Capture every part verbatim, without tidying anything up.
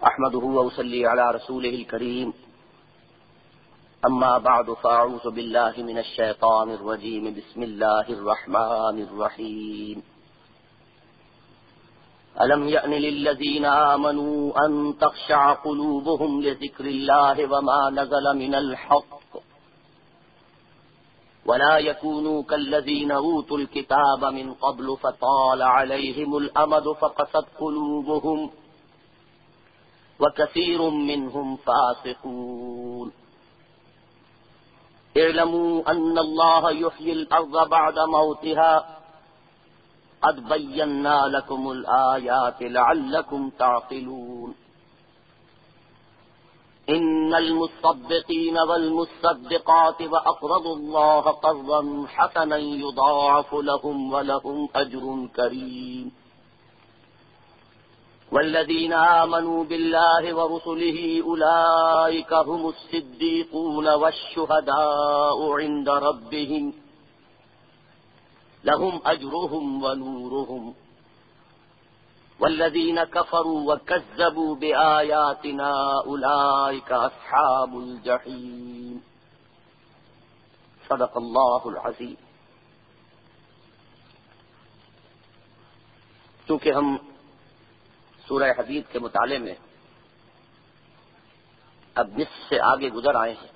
احمده واصلي على رسوله الكريم اما بعد فاعوذ بالله من الشيطان الرجيم بسم الله الرحمن الرحيم ألم يأن للذين آمنوا أن تخشع قلوبهم لذكر الله وما نزل من الحق ولا يكونوا كالذين أوتوا الكتاب من قبل فطال عليهم الأمد فقست قلوبهم وكثير منهم فاسقون اعلموا أن الله يحيي الأرض بعد موتها قد بينا لكم الآيات لعلكم تعقلون إن المصدقين والمصدقات وأقرضوا الله قرضا حسنا يضاعف لهم ولهم أجر كريم والذين آمنوا بالله ورسله أولئك هم الصديقون والشهداء عند ربهم لهم أجرهم ونورهم والذين كفروا وكذبوا بآياتنا أولئك أصحاب الجحيم صدق الله العظيم. چونکہ ہم سورہ حدید کے مطالعے میں اب نصف سے آگے گزر آئے ہیں،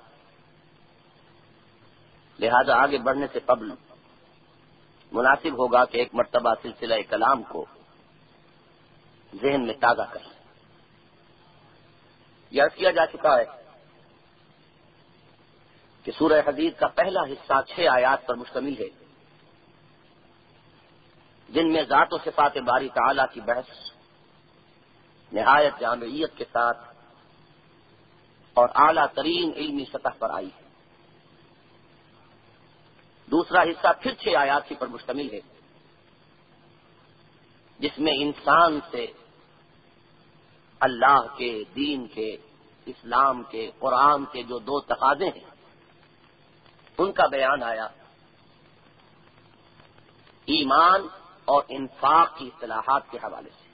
لہذا آگے بڑھنے سے قبل مناسب ہوگا کہ ایک مرتبہ سلسلہ کلام کو ذہن میں تازہ کریں. یاد کیا جا چکا ہے کہ سورہ حدید کا پہلا حصہ چھ آیات پر مشتمل ہے، جن میں ذات و صفات باری تعالی کی بحث نہایت جامعیت کے ساتھ اور اعلیٰ ترین علمی سطح پر آئی ہے. دوسرا حصہ پھر چھ آیات پر مشتمل ہے، جس میں انسان سے اللہ کے دین کے اسلام کے قرآن کے جو دو تقاضے ہیں ان کا بیان آیا. ایمان اور انفاق کی اصطلاحات کے حوالے سے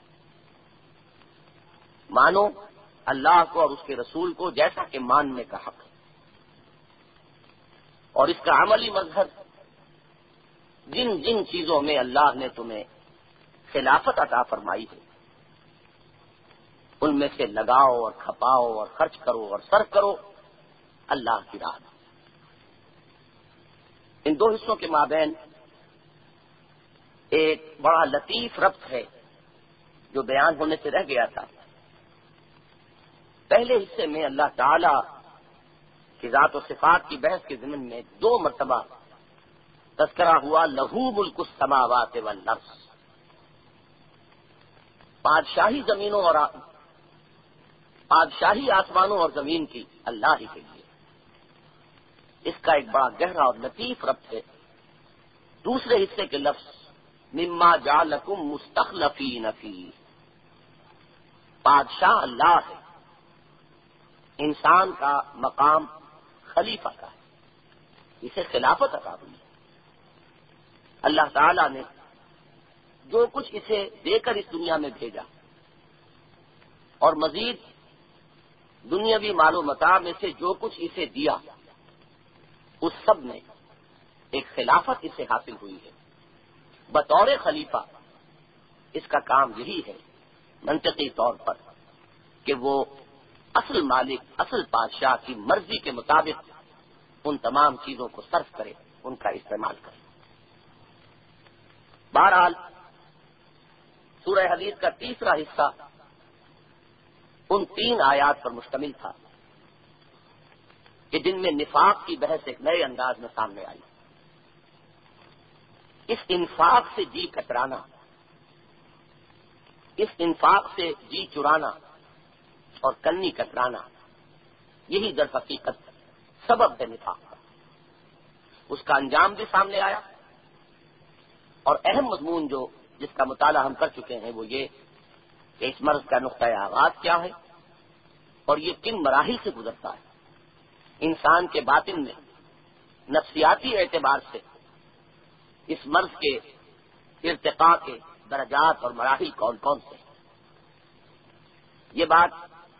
مانو اللہ کو اور اس کے رسول کو جیسا کہ ماننے کا حق ہے، اور اس کا عملی مظہر جن جن چیزوں میں اللہ نے تمہیں خلافت عطا فرمائی ہے ان میں سے لگاؤ اور کھپاؤ اور خرچ کرو اور صرف کرو اللہ کی راہ میں. ان دو حصوں کے مابین ایک بڑا لطیف ربط ہے جو بیان ہونے سے رہ گیا تھا. پہلے حصے میں اللہ تعالی کی ذات و صفات کی بحث کے ضمن میں دو مرتبہ تذکرہ ہوا لہو ملک السماوات والارض، بادشاہی زمینوں اور بادشاہی آسمانوں اور زمین کی اللہ ہی کے لیے. اس کا ایک بڑا گہرا اور لطیف ربط ہے دوسرے حصے کے لفظ مما جعلکم مستخلفین فیہ. بادشاہ اللہ ہے، انسان کا مقام خلیفہ کا ہے، اسے خلافت عطا ہوئی ہے. اللہ تعالی نے جو کچھ اسے دے کر اس دنیا میں بھیجا اور مزید دنیاوی مال و متاع میں سے جو کچھ اسے دیا اس سب میں ایک خلافت اسے حاصل ہوئی ہے. بطور خلیفہ اس کا کام یہی ہے منطقی طور پر کہ وہ اصل مالک اصل بادشاہ کی مرضی کے مطابق ان تمام چیزوں کو صرف کرے، ان کا استعمال کرے. بہرحال سورہ حدید کا تیسرا حصہ ان تین آیات پر مشتمل تھا کہ جن میں نفاق کی بحث ایک نئے انداز میں سامنے آئی. اس انفاق سے جی کترانا، اس انفاق سے جی چرانا اور کنی کترانا، یہی در حقیقت سبب ہے نفاق کا. اس کا انجام بھی سامنے آیا، اور اہم مضمون جو جس کا مطالعہ ہم کر چکے ہیں وہ یہ کہ اس مرض کا نقطۂ آغاز کیا ہے اور یہ کن مراحل سے گزرتا ہے. انسان کے باطن میں نفسیاتی اعتبار سے اس مرض کے ارتقاء کے درجات اور مراحل کون کون سے. یہ بات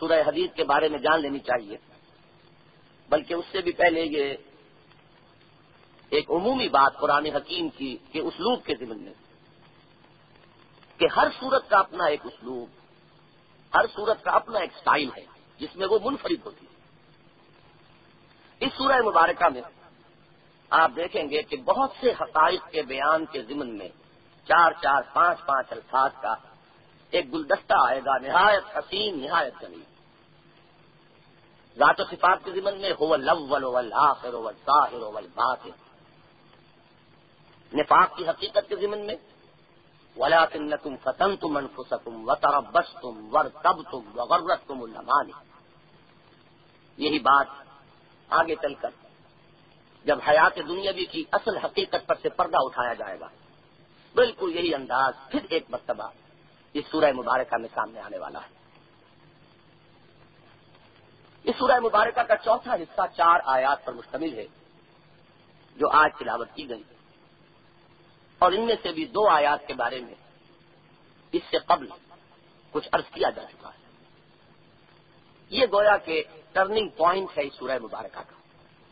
سورہ حدید کے بارے میں جان لینی چاہیے، بلکہ اس سے بھی پہلے یہ ایک عمومی بات قرآن حکیم کی کہ اسلوب کے ضمن میں، کہ ہر سورت کا اپنا ایک اسلوب، ہر سورت کا اپنا ایک سٹائل ہے جس میں وہ منفرد ہوتی ہے۔ اس سورہ مبارکہ میں آپ دیکھیں گے کہ بہت سے حقائق کے بیان کے ضمن میں چار چار پانچ پانچ الفاظ کا ایک گلدستہ آئے گا، نہایت حسین، نہایت جمیل۔ ذات و صفات کے ضمن میں هو الاول والآخر والظاہر والباطن، نفاق کی حقیقت کے ضمن میں وَلَٰكِنَّكُمْ فَتَنْتُمْ أَنفُسَكُمْ وَتَرَبَّصْتُمْ وَارْتَبْتُمْ وَغَرَّتْكُمُ الْأَمَانِي۔ یہی بات آگے چل کر جب حیات دنیاوی کی اصل حقیقت پر سے پردہ اٹھایا جائے گا، بالکل یہی انداز پھر ایک مرتبہ اس سورہ مبارکہ میں سامنے آنے والا ہے۔ اس سورہ مبارکہ کا چوتھا حصہ چار آیات پر مشتمل ہے جو آج تلاوت کی گئی، اور ان میں سے بھی دو آیات کے بارے میں اس سے قبل کچھ عرض کیا جا چکا ہے۔ یہ گویا کہ ٹرننگ پوائنٹ ہے اس سورہ مبارکہ کا۔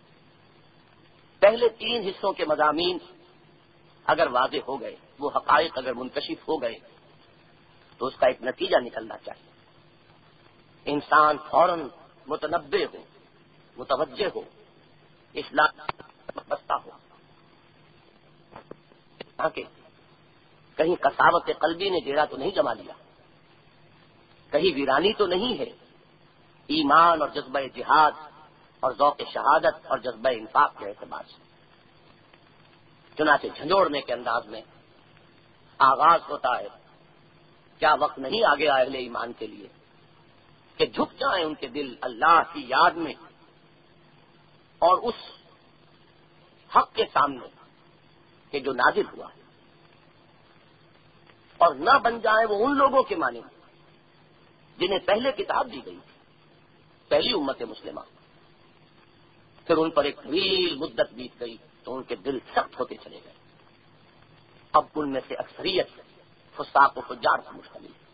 پہلے تین حصوں کے مضامین اگر واضح ہو گئے، وہ حقائق اگر منکشف ہو گئے، تو اس کا ایک نتیجہ نکلنا چاہیے، انسان فوراً متنبہ ہو، متوجہ ہو، اصلاح بستہ ہو، تاکہ کہیں قساوت قلبی نے ڈیرا تو نہیں جما لیا، کہیں ویرانی تو نہیں ہے ایمان اور جذبہ جہاد اور ذوق شہادت اور جذبہ انفاق کے اعتبار سے۔ چنانچہ جھنجھوڑنے کے انداز میں آغاز ہوتا ہے، کیا وقت نہیں آگے اہل ایمان کے لیے کہ جھک جائیں ان کے دل اللہ کی یاد میں اور اس حق کے سامنے کہ جو نازل ہوا ہے، اور نہ بن جائیں وہ ان لوگوں کے معنی جنہیں پہلے کتاب دی گئی تھی، پہلی امت مسلمہ، پھر ان پر ایک طویل مدت بیت گئی تو ان کے دل سخت ہوتے چلے گئے، اب ان میں سے اکثریت فساق و فجار پر مشتمل ہے۔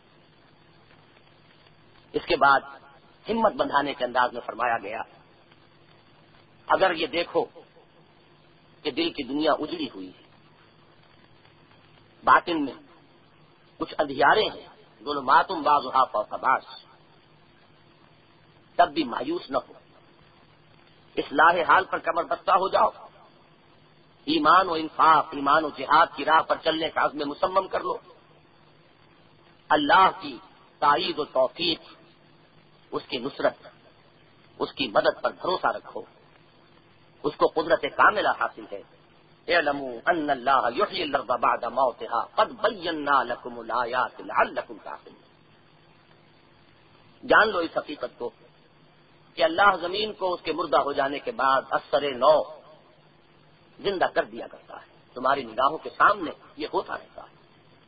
اس کے بعد ہمت بندھانے کے انداز میں فرمایا گیا، اگر یہ دیکھو کہ دل کی دنیا اجڑی ہوئی ہے، باطن میں کچھ اندھیارے ہیں، ظلمات بعضھا فوق بعض، تب بھی مایوس نہ ہو، اصلاح حال پر کمر بستہ ہو جاؤ، ایمان و انفاق، ایمان و جہاد کی راہ پر چلنے کا عزم مصمم کر لو، اللہ کی تائید و توفیق، اس کی نصرت، اس کی مدد پر بھروسہ رکھو، اس کو قدرت کاملہ حاصل ہے۔ اعلموا ان اللہ یحیی الارض بعد موتها قد بینا لکم الآیات لعلکم تعقلون۔ جان لو اس حقیقت کو کہ اللہ زمین کو اس کے مردہ ہو جانے کے بعد اثر نو زندہ کر دیا کرتا ہے، تمہاری نگاہوں کے سامنے یہ ہوتا رہتا ہے۔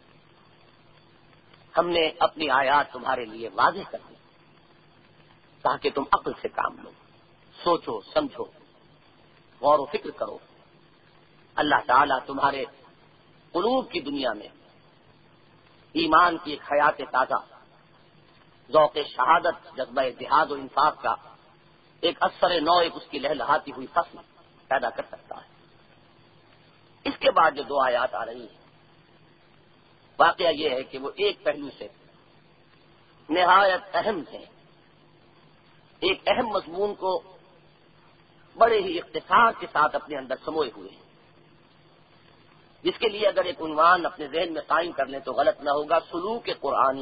ہم نے اپنی آیات تمہارے لیے واضح کر دی تاکہ تم عقل سے کام لو، سوچو سمجھو، غور و فکر کرو۔ اللہ تعالیٰ تمہارے قلوب کی دنیا میں ایمان کی ایک حیات تازہ، ذوق شہادت، جذبہ جہاد و انفاق کا ایک اثر نو، ایک اس کی لہلہاتی ہوئی فصل پیدا کر سکتا ہے۔ اس کے بعد جو دو آیات آ رہی ہیں، واقعہ یہ ہے کہ وہ ایک پہلو سے نہایت اہم ہیں، ایک اہم مضمون کو بڑے ہی اختصار کے ساتھ اپنے اندر سموئے ہوئے ہیں، جس کے لیے اگر ایک عنوان اپنے ذہن میں قائم کر لیں تو غلط نہ ہوگا، سلوک قرآنی۔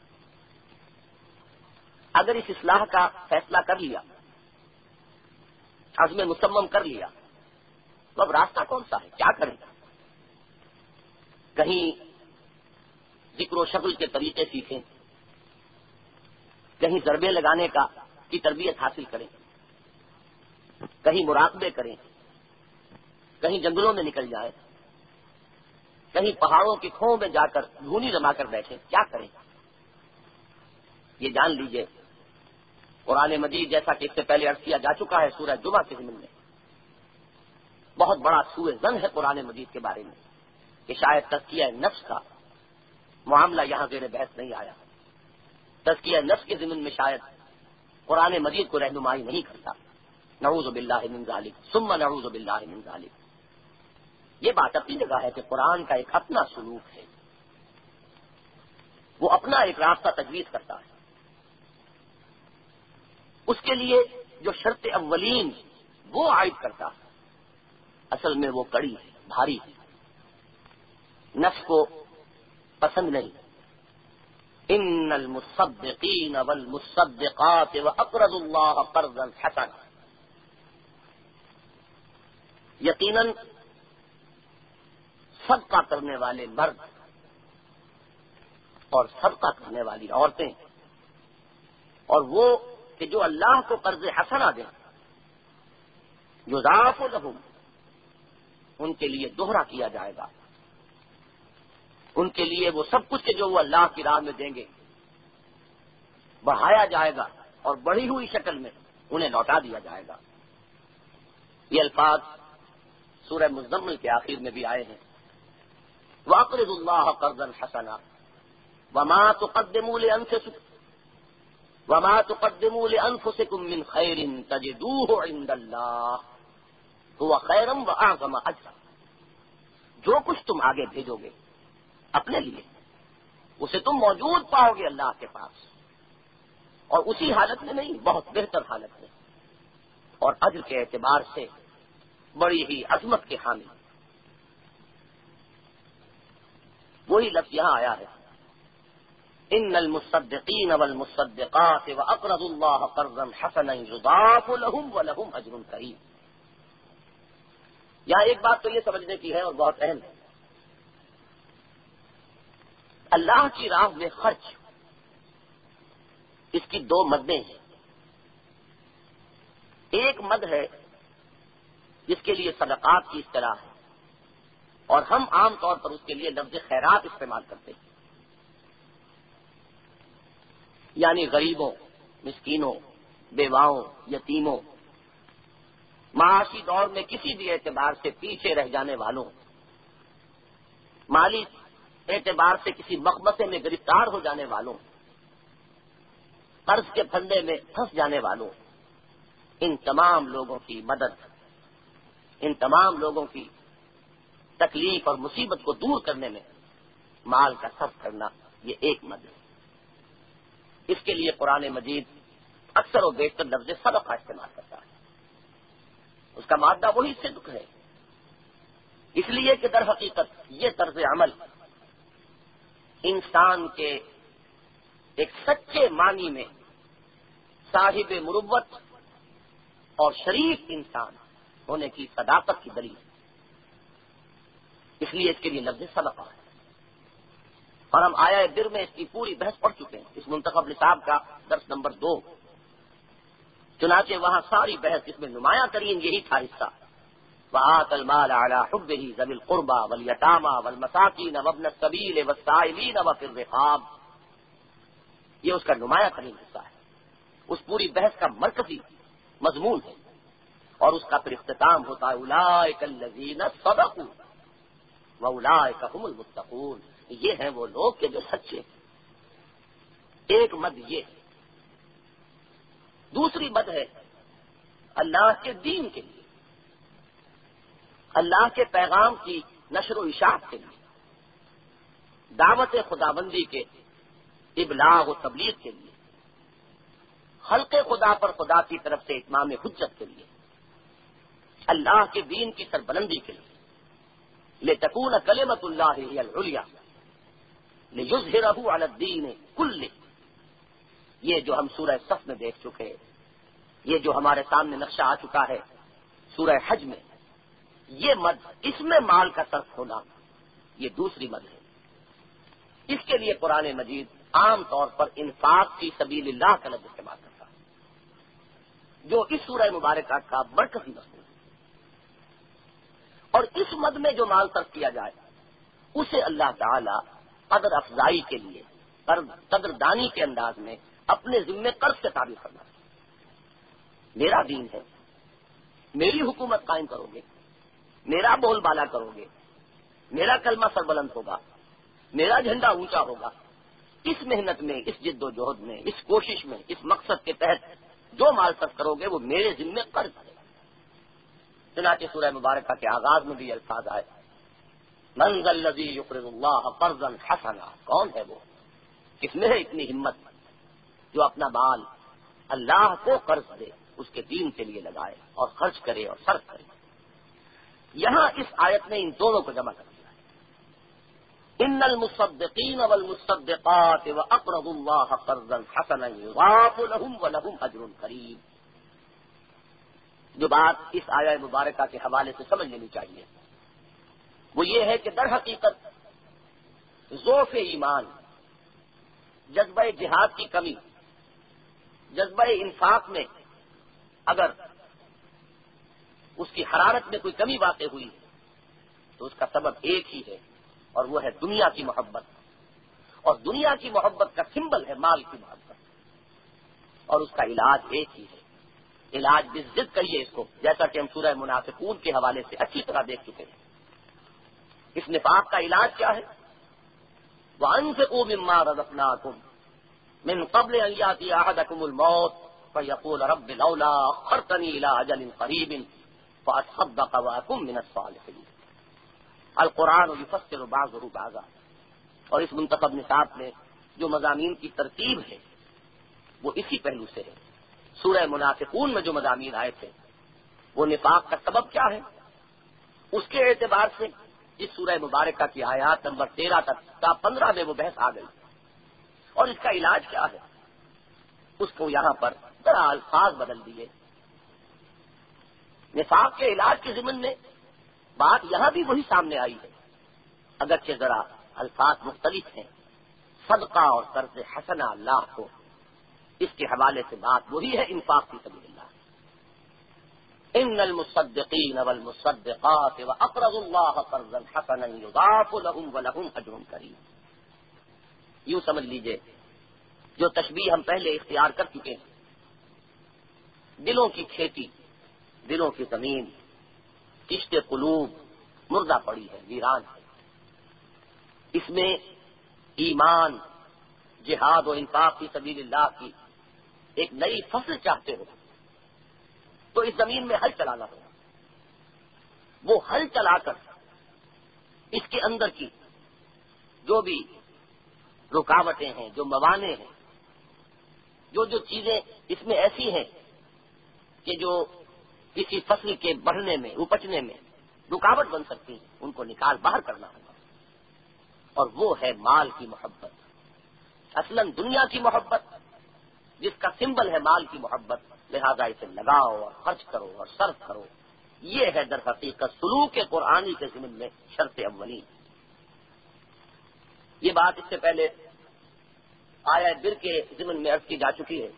اگر اس اصلاح کا فیصلہ کر لیا، عزم مصمم کر لیا، تو اب راستہ کون سا ہے، کیا کریں؟ کہیں ذکر و شغل کے طریقے سیکھیں، کہیں ضربے لگانے کا کی تربیت حاصل کریں، کہیں مراقبے کریں، کہیں جنگلوں میں نکل جائیں، کہیں پہاڑوں کی کھوں میں جا کر دھونی جما کر بیٹھیں، کیا کریں؟ یہ جان لیجئے قرآن مجید، جیسا کہ اس سے پہلے عرض کیا جا چکا ہے سورہ جمعہ کے ضمن میں، بہت بڑا سوء ظن ہے قرآن مجید کے بارے میں کہ شاید تزکیہ نفس کا معاملہ یہاں زیر بحث نہیں آیا، تزکیہ نفس کے ضمن میں شاید قرآن مجید کو رہنمائی نہیں کرتا. نعوذ باللہ من ذالک ثم نعوذ باللہ من ذالک. یہ بات اپنی جگہ ہے کہ قرآن کا ایک اپنا سلوک ہے، وہ اپنا ایک راستہ تجویز کرتا ہے. اس کے لیے جو شرط اولین وہ عائد کرتا ہے، اصل میں وہ کڑی ہے، بھاری ہے، نفس کو پسند نہیں. ان المصدقین والمصدقات واقرضوا اللہ قرضا حسنا. یقیناً صدقہ کرنے والے مرد اور صدقہ کرنے والی عورتیں، اور وہ کہ جو اللہ کو قرض حسنا دیں، یضاعف لہم، ان کے لیے دوہرا کیا جائے گا. ان کے لیے وہ سب کچھ کہ جو وہ اللہ کی راہ میں دیں گے بڑھایا جائے گا، اور بڑھی ہوئی شکل میں انہیں لوٹا دیا جائے گا. یہ الفاظ سورہ مزمل کے آخر میں بھی آئے ہیں. وَأَقْرِضُوا اللَّهَ قَرْضًا حَسَنًا وَمَا تُقَدِّمُوا لِأَنفُسِكُمْ وَمَا تُقَدِّمُوا لِأَنفُسِكُمْ مِنْ خَيْرٍ تَجِدُوهُ عِندَ اللَّهِ هُوَ خَيْرًا وَأَعْظَمَ أَجْرًا. جو کچھ تم آگے بھیجو گے اپنے لیے، اسے تم موجود پاؤ گے اللہ کے پاس، اور اسی حالت میں نہیں، بہت بہتر حالت میں، اور اجر کے اعتبار سے بڑی ہی عظمت کے حامل. وہی لفظ یہاں آیا ہے، ان المصدقین والمصدقات واقرضوا اللہ قرضا حسنا یضاعف لهم ولهم اجر کریم. یہاں ایک بات تو یہ سمجھنے کی ہے اور بہت اہم ہے، اللہ کی راہ میں خرچ، اس کی دو مدیں ہیں. ایک مد ہے جس کے لیے صدقات کی اصطلاح ہے، اور ہم عام طور پر اس کے لیے لفظ خیرات استعمال کرتے ہیں. یعنی غریبوں، مسکینوں، بیواؤں، یتیموں، معاشی دور میں کسی بھی اعتبار سے پیچھے رہ جانے والوں، مالی اعتبار سے کسی مقبضے میں گرفتار ہو جانے والوں، قرض کے پھندے میں پھنس جانے والوں، ان تمام لوگوں کی مدد، ان تمام لوگوں کی تکلیف اور مصیبت کو دور کرنے میں مال کا صرف کرنا، یہ ایک مد ہے. اس کے لیے قرآن مجید اکثر و بیشتر لفظ صدقہ استعمال کرتا ہے. اس کا مادہ وہی صدق ہے، اس لیے کہ در حقیقت یہ طرز عمل انسان کے ایک سچے معنی میں صاحب مروت اور شریف انسان ہونے کی صداقت کی دلیل ہے. اس لیے اس کے لیے لفظ صدقہ ہے. اور ہم آیا در میں اس کی پوری بحث پڑھ چکے ہیں، اس منتخب نصاب کا درس نمبر دو. چنانچہ وہاں ساری بحث اس میں نمایاں ترین یہی تھا حصہ، وَآتَ الْمَالَ عَلَىٰ حُبِّهِ ذَوِي الْقُرْبَىٰ وَالْيَتَامَىٰ وَالْمَسَاكِينَ وَابْنَ السَّبِيلِ وَالسَّائِلِينَ وَفِي الرِّقَابِ. یہ اس کا نمایاں ترین حصہ ہے، اس پوری بحث کا مرکزی مضمون ہے. اور اس کا پھر اختتام ہوتا ہے اولئک الذین صدقوا واولئک هم المتقون. یہ ہیں وہ لوگ کہ جو سچے. ایک مد یہ ہے. دوسری مد ہے اللہ کے دین کے لیے، اللہ کے پیغام کی نشر و اشاعت کے لیے، دعوت خداوندی کے ابلاغ و تبلیغ کے لیے، خلق خدا پر خدا کی طرف سے اتمام حجت کے لیے، اللہ کے دین کی سربلندی کے لیے، لتکون کلمۃ اللہ ہی العلیٰ لیظہرہ علی الدین کلہ. یہ جو ہم سورہ صف میں دیکھ چکے، یہ جو ہمارے سامنے نقشہ آ چکا ہے سورہ حج میں، یہ مد، اس میں مال کا صرف ہونا، یہ دوسری مد ہے. اس کے لیے قرآن مجید عام طور پر انفاق فی سبیل اللہ کا لفظ استعمال کرتا ہے، جو اس سورہ مبارکہ کا مرکزی مضمون ہے. اور اس مد میں جو مال صرف کیا جائے اسے اللہ تعالی قدر افزائی کے لیے، قدر دانی کے انداز میں اپنے ذمے قرض سے تعبیر کرنا ہے. میرا دین ہے، میری حکومت قائم کرو گے، میرا بول بالا کرو گے، میرا کلمہ سربلند ہوگا، میرا جھنڈا اونچا ہوگا. اس محنت میں، اس جد و جہد میں، اس کوشش میں، اس مقصد کے تحت جو مال صرف کرو گے وہ میرے ذمے قرض ہے۔ چنانچہ سورہ مبارکہ کے آغاز میں بھی یہ الفاظ آئے، من ذا الذی یقرض اللہ قرضا حسنا، کون ہے وہ، کس میں ہے اتنی ہمت جو اپنا مال اللہ کو قرض دے، اس کے دین کے لیے لگائے اور خرچ کرے اور صرف کرے۔ یہاں اس آیت نے ان دونوں کو جمع کر دیا ہے، ان المصدقین والمصدقات واقرضوا اللہ قرضا حسنا یضاعف لهم ولهم اجر کریم۔ جو بات اس آیہ مبارکہ کے حوالے سے سمجھ لینی چاہیے وہ یہ ہے کہ در حقیقت ضعف ایمان، جذبہ جہاد کی کمی، جذبہ انفاق میں اگر اس کی حرارت میں کوئی کمی واقع ہوئی تو اس کا سبب ایک ہی ہے، اور وہ ہے دنیا کی محبت، اور دنیا کی محبت کا سمبل ہے مال کی محبت، اور اس کا علاج ایک ہی ہے، علاج بالضد کہیے اس کو، جیسا کہ ہم سورہ منافقون کے حوالے سے اچھی طرح دیکھ چکے ہیں۔ اس نفاق کا علاج کیا ہے؟ وَأَنفِقُوا مِمَّا رَزَقْنَاكُمْ مِن قَبْلِ أَن يَأْتِيَ أَحَدَكُمُ الْمَوْتُ فَيَقُولَ رَبِّ لَوْلَا أَخَّرْتَنِي إِلَىٰ أَجَلٍ قَرِيبٍ فَأَصَّدَّقَ وَأَكُن مِّنَ الصَّالِحِينَ۔ القرآن يفسر بعضه بعضا، اور اس منتخب نصاب میں جو مضامین کی ترتیب ہے وہ اسی پہلو سے ہے۔ سورہ منافقون میں جو مضامین آئے تھے وہ نفاق کا سبب کیا ہے، اس کے اعتبار سے اس سورہ مبارکہ کی آیات نمبر تیرہ تک تا پندرہ میں وہ بحث آ گئی، اور اس کا علاج کیا ہے اس کو یہاں پر ذرا الفاظ بدل دیے۔ نفاق کے علاج کے ضمن میں بات یہاں بھی وہی سامنے آئی ہے، اگرچہ ذرا الفاظ مختلف ہیں۔ صدقہ اور قرض حسنہ اللہ کو، اس کے حوالے سے بات وہی ہے، انفاق فی سبیل اللہ۔ ان المصدقین والمصدقات واقرضوا اللہ قرضا حسنا یضاعف لهم ولهم اجر کریم۔ یوں سمجھ لیجئے جو تشبیہ ہم پہلے اختیار کر چکے ہیں، دلوں کی کھیتی، دلوں کی زمین، کشت قلوب مردہ پڑی ہے، ویران ہے، اس میں ایمان، جہاد و انفاق فی سبیل اللہ کی ایک نئی فصل چاہتے ہو تو اس زمین میں ہل چلانا ہوگا۔ وہ ہل چلا کر اس کے اندر کی جو بھی رکاوٹیں ہیں، جو موانع ہیں، جو جو چیزیں اس میں ایسی ہیں کہ جو کسی فصل کے بڑھنے میں، اپجنے میں رکاوٹ بن سکتی ہیں، ان کو نکال باہر کرنا ہوگا، اور وہ ہے مال کی محبت۔ اصلاً دنیا کی محبت جس کا سمبل ہے مال کی محبت، لہذا اسے لگاؤ اور خرچ کرو اور صرف کرو، یہ ہے در حقیقت سلوک قرآنی کے ضمن میں شرط اولی۔ یہ بات اس سے پہلے آیہ بر کے ضمن میں عرض کی جا چکی ہے۔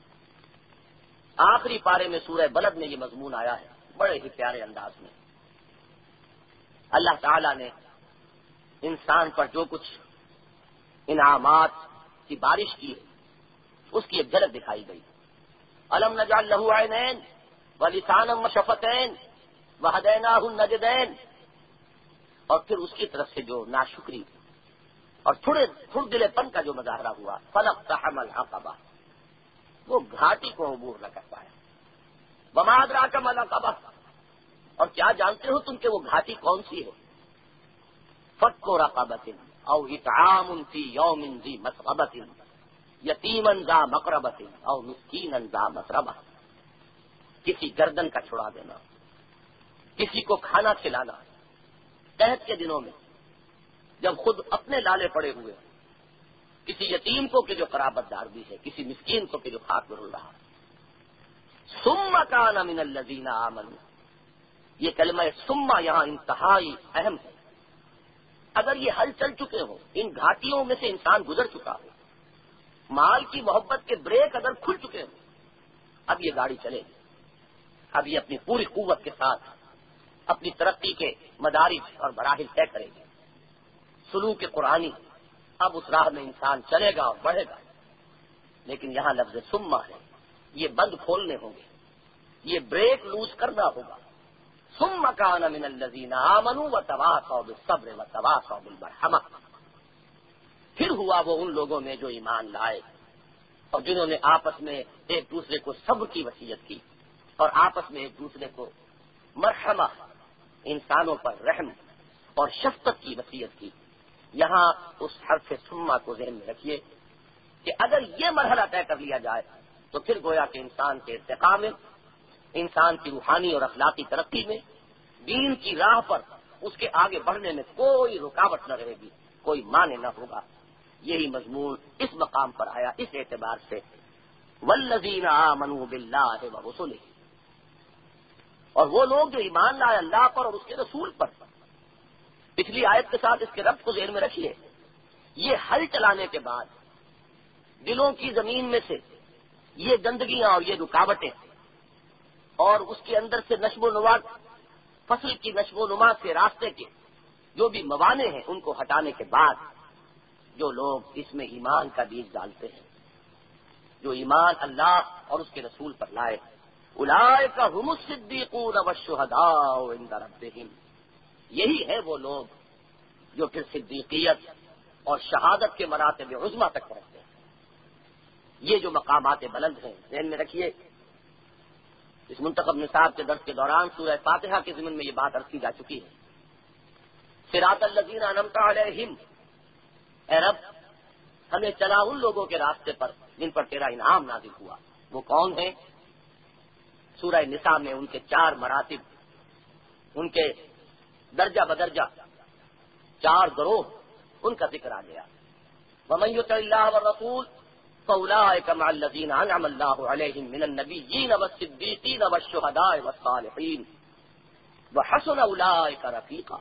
آخری پارے میں سورہ بلد میں یہ مضمون آیا ہے بڑے ہی پیارے انداز میں۔ اللہ تعالی نے انسان پر جو کچھ انعامات کی بارش کی ہے اس کی ایک جھلک دکھائی گئی۔ الم نجعل له عینین ولسانا وشفتین وہدیناہ النجدین، اور پھر اس کی طرف سے جو ناشکری اور تھوڑے تھوڑ دلے پن کا جو مظاہرہ ہوا، فلاقتحم العقبہ، وہ گھاٹی کو عبور نہ کر پایا۔ وما ادراک ما العقبہ، اور کیا جانتے ہو تم کہ وہ گھاٹی کون سی ہے؟ فک رقبۃ او اطعام فی یوم ذی مسغبۃ یتیما ذا مقربۃ او مسکینا ذا مسربہ، کسی گردن کا چھڑا دینا، کسی کو کھانا کھلانا قحط کے دنوں میں جب خود اپنے لالے پڑے ہوئے، کسی یتیم کو کہ جو قرابت دار بھی ہے، کسی مسکین کو کہ جو خاک میں رل رہا۔ ثم کان من الذین آمنوا، یہ کلمہ ثم یہاں انتہائی اہم ہے۔ اگر یہ حل چل چکے ہوں، ان گھاٹیوں میں سے انسان گزر چکا ہو، مال کی محبت کے بریک اگر کھل چکے ہوں، اب یہ گاڑی چلے گی، اب یہ اپنی پوری قوت کے ساتھ اپنی ترقی کے مدارج اور مراحل طے کرے گی۔ سلوک قرآنی اب اس راہ میں انسان چلے گا اور بڑھے گا، لیکن یہاں لفظ ثم ہے، یہ بند کھولنے ہوں گے، یہ بریک لوز کرنا ہوگا۔ ثم کان من الذین آمنوا وتواصوا بالصبر وتواصوا بالمرحمہ، پھر ہوا وہ ان لوگوں میں جو ایمان لائے اور جنہوں نے آپس میں ایک دوسرے کو صبر کی وصیت کی اور آپس میں ایک دوسرے کو مرحمہ، انسانوں پر رحم اور شفقت کی وصیت کی۔ یہاں اس حرف ثم کو ذہن میں رکھیے کہ اگر یہ مرحلہ طے کر لیا جائے تو پھر گویا کہ انسان کے ارتقاء میں، انسان کی روحانی اور اخلاقی ترقی میں، دین کی راہ پر اس کے آگے بڑھنے میں کوئی رکاوٹ نہ رہے گی، کوئی مانع نہ ہوگا۔ یہی مضمون اس مقام پر آیا اس اعتبار سے والذین آمنوا باللہ ورسلہ، اور وہ لوگ جو ایمان لائے اللہ پر اور اس کے رسول پر۔ پچھلی آیت کے ساتھ اس کے ربط کو ذہن میں رکھیے، یہ ہل چلانے کے بعد دلوں کی زمین میں سے یہ گندگیاں اور یہ رکاوٹیں اور اس کے اندر سے نشو و نما، فصل کی نشو و نما سے راستے کے جو بھی موانع ہیں ان کو ہٹانے کے بعد جو لوگ اس میں ایمان کا بیج ڈالتے ہیں، جو ایمان اللہ اور اس کے رسول پر لائے، اولئک ھم الصدیقون والشہداء عند ربہم، یہی ہے وہ لوگ جو پھر صدیقیت اور شہادت کے مراتب عظمیٰ تک پہنچتے ہیں۔ یہ جو مقامات بلند ہیں ذہن میں رکھیے۔ اس منتخب نصاب کے درس کے دوران سورہ فاتحہ کے ضمن میں یہ بات عرض کی جا چکی ہے۔ صراط الذین انعمت علیہم، اے رب ہمیں چلا ان لوگوں کے راستے پر جن پر تیرا انعام نازل ہوا۔ وہ کون ہیں؟ سورہ نساء میں ان کے چار مراتب، ان کے درجہ بدرجہ چار گروہ، ان کا ذکر آ گیا۔ ومن یطع اللہ والرسول فاولئک مع الذین انعم اللہ علیہم من النبیین والصدیقین والشہداء والصالحین وحسن اولئک رفیقا،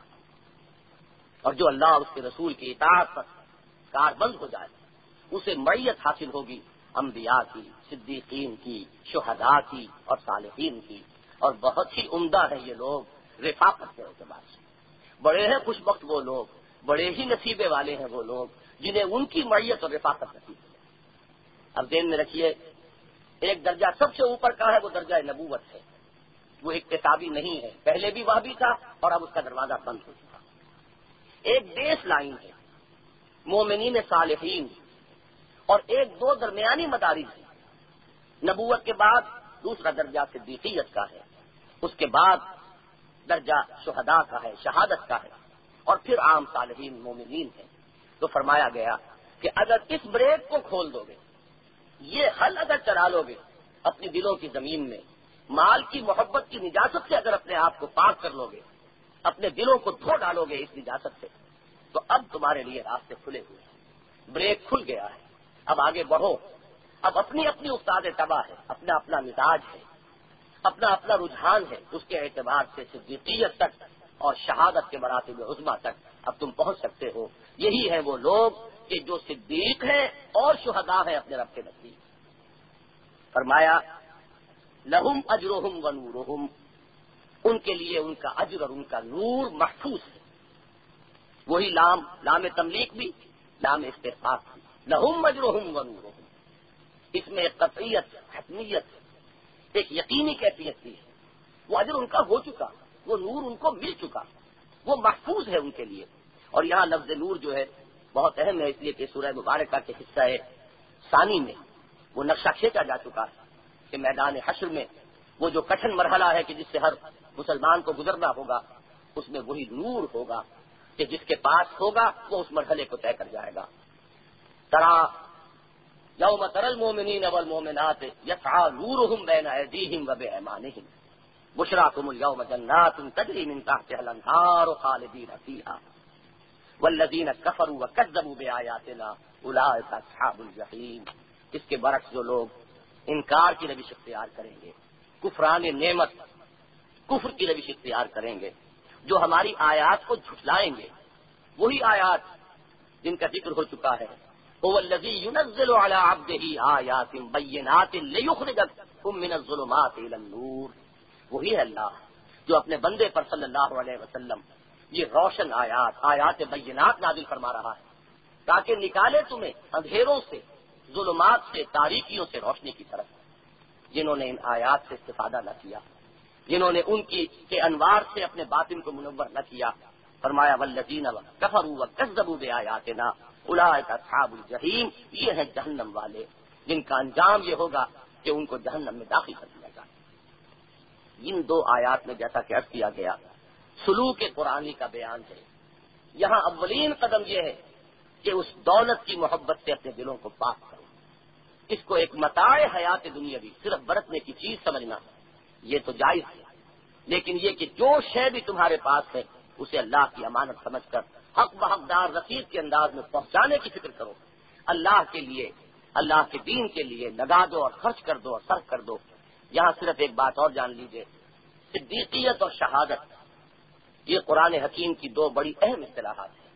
اور جو اللہ اور اس کے رسول کی اطاعت پر کاربند ہو جائے اسے معیت حاصل ہوگی انبیاء کی، صدیقین کی، شہداء کی اور صالحین کی، اور بہت ہی عمدہ ہیں یہ لوگ رفاقت کے اعتبار سے۔ بڑے ہیں خوش بخت وہ لوگ، بڑے ہی نصیبے والے ہیں وہ لوگ جنہیں ان کی معیت اور رفاقت نصیب ہے۔ اب ذہن میں رکھیے، ایک درجہ سب سے اوپر کا ہے وہ درجہ نبوت ہے، وہ اکتسابی نہیں ہے، پہلے بھی وہ بھی تھا اور اب اس کا دروازہ بند ہو چکا۔ ایک بیس لائن ہے مومنین صالحین، اور ایک دو درمیانی مدارج ہیں۔ نبوت کے بعد دوسرا درجہ صدیقیت کا ہے، اس کے بعد درجہ شہداء کا ہے، شہادت کا ہے، اور پھر عام صالحین مومنین ہیں۔ تو فرمایا گیا کہ اگر اس بریک کو کھول دو گے، یہ حل اگر چلا لو گے اپنی دلوں کی زمین میں، مال کی محبت کی نجاست سے اگر اپنے آپ کو پاک کر لو گے، اپنے دلوں کو دھو ڈالو گے اس نجاست سے، تو اب تمہارے لیے راستے کھلے ہوئے ہیں، بریک کھل گیا ہے، اب آگے بڑھو۔ اب اپنی اپنی استاد طبع ہے، اپنا اپنا مزاج ہے، اپنا اپنا رجحان ہے، اس کے اعتبار سے صدیقیت تک اور شہادت کے مراتب عظمیٰ تک اب تم پہنچ سکتے ہو۔ یہی ہے وہ لوگ کہ جو صدیق ہیں اور شہداء ہیں اپنے رب کے نزدیک۔ فرمایا لہم اجرہم و نورہم، ان کے لیے ان کا اجر اور ان کا نور محفوظ ہے۔ وہی لام لام تملیک بھی، لام استحقاق بھی، لہم اجرہم و نورہم، اس میں ایک قطعیت، حتمیت، ایک یقینی کیفیت بھی ہے۔ وہ اجر ان کا ہو چکا، وہ نور ان کو مل چکا، وہ محفوظ ہے ان کے لیے۔ اور یہاں لفظ نور جو ہے بہت اہم ہے، اس لیے کہ سورہ مبارکہ کے حصہ ثانی میں وہ نقشہ کھینچا جا چکا ہے کہ میدان حشر میں وہ جو کٹھن مرحلہ ہے کہ جس سے ہر مسلمان کو گزرنا ہوگا، اس میں وہی نور ہوگا کہ جس کے پاس ہوگا وہ اس مرحلے کو طے کر جائے گا۔ ترا یوم تری المؤمنین والمؤمنات یسعی نورہم بین ایدیہم وبایمانہم بشراکم اليوم جنات تجری من تحتها الانہار خالدین فیہا والذین کفروا وکذبوا بآیاتنا اولئک اصحاب الجحیم۔ اس کے برعکس جو لوگ انکار کی روش اختیار کریں گے، کفران نعمت، کفر کی روش اختیار کریں گے، جو ہماری آیات کو جھٹلائیں گے، وہی آیات جن کا ذکر ہو چکا ہے، هو الذی ينزل على عبده آیات بینات لیخرجکم من الظلمات الى النور، وہی ہے اللہ جو اپنے بندے پر صلی اللہ علیہ وسلم یہ روشن آیات، آیات بینات نازل فرما رہا ہے تاکہ نکالے تمہیں اندھیروں سے، ظلمات سے، تاریکیوں سے روشنی کی طرف۔ جنہوں نے ان آیات سے استفادہ نہ کیا، جنہوں نے ان کی کے انوار سے اپنے باطن کو منور نہ کیا، فرمایا والذین کفروا وکذبوا بآیاتنا اولئک اصحاب الجحیم، یہ ہیں جہنم والے، جن کا انجام یہ ہوگا کہ ان کو جہنم میں داخل کر دیا جائے۔ ان دو آیات میں جیسا کہ عرض کیا گیا سلوک قرآنی کا بیان ہے۔ یہاں اولین قدم یہ ہے کہ اس دولت کی محبت سے اپنے دلوں کو پاک کرو۔ اس کو ایک متاع حیات دنیاوی صرف برتنے کی چیز سمجھنا یہ تو جائز ہے، لیکن یہ کہ جو شے بھی تمہارے پاس ہے اسے اللہ کی امانت سمجھ کر حق بحقدار رسید کے انداز میں پہنچانے کی فکر کرو۔ اللہ کے لیے، اللہ کے دین کے لیے لگا دو اور خرچ کر دو اور صرف کر دو۔ یہاں صرف ایک بات اور جان لیجئے، صدیقیت اور شہادت یہ قرآن حکیم کی دو بڑی اہم اصطلاحات ہیں۔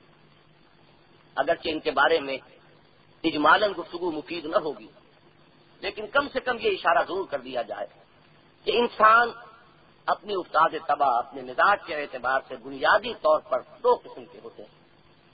اگرچہ ان کے بارے میں اجمالاً گفتگو مفید نہ ہوگی، لیکن کم سے کم یہ اشارہ ضرور کر دیا جائے کہ انسان اپنی استاد طبع اپنے مزاج کے اعتبار سے بنیادی طور پر دو قسم کے ہوتے ہیں۔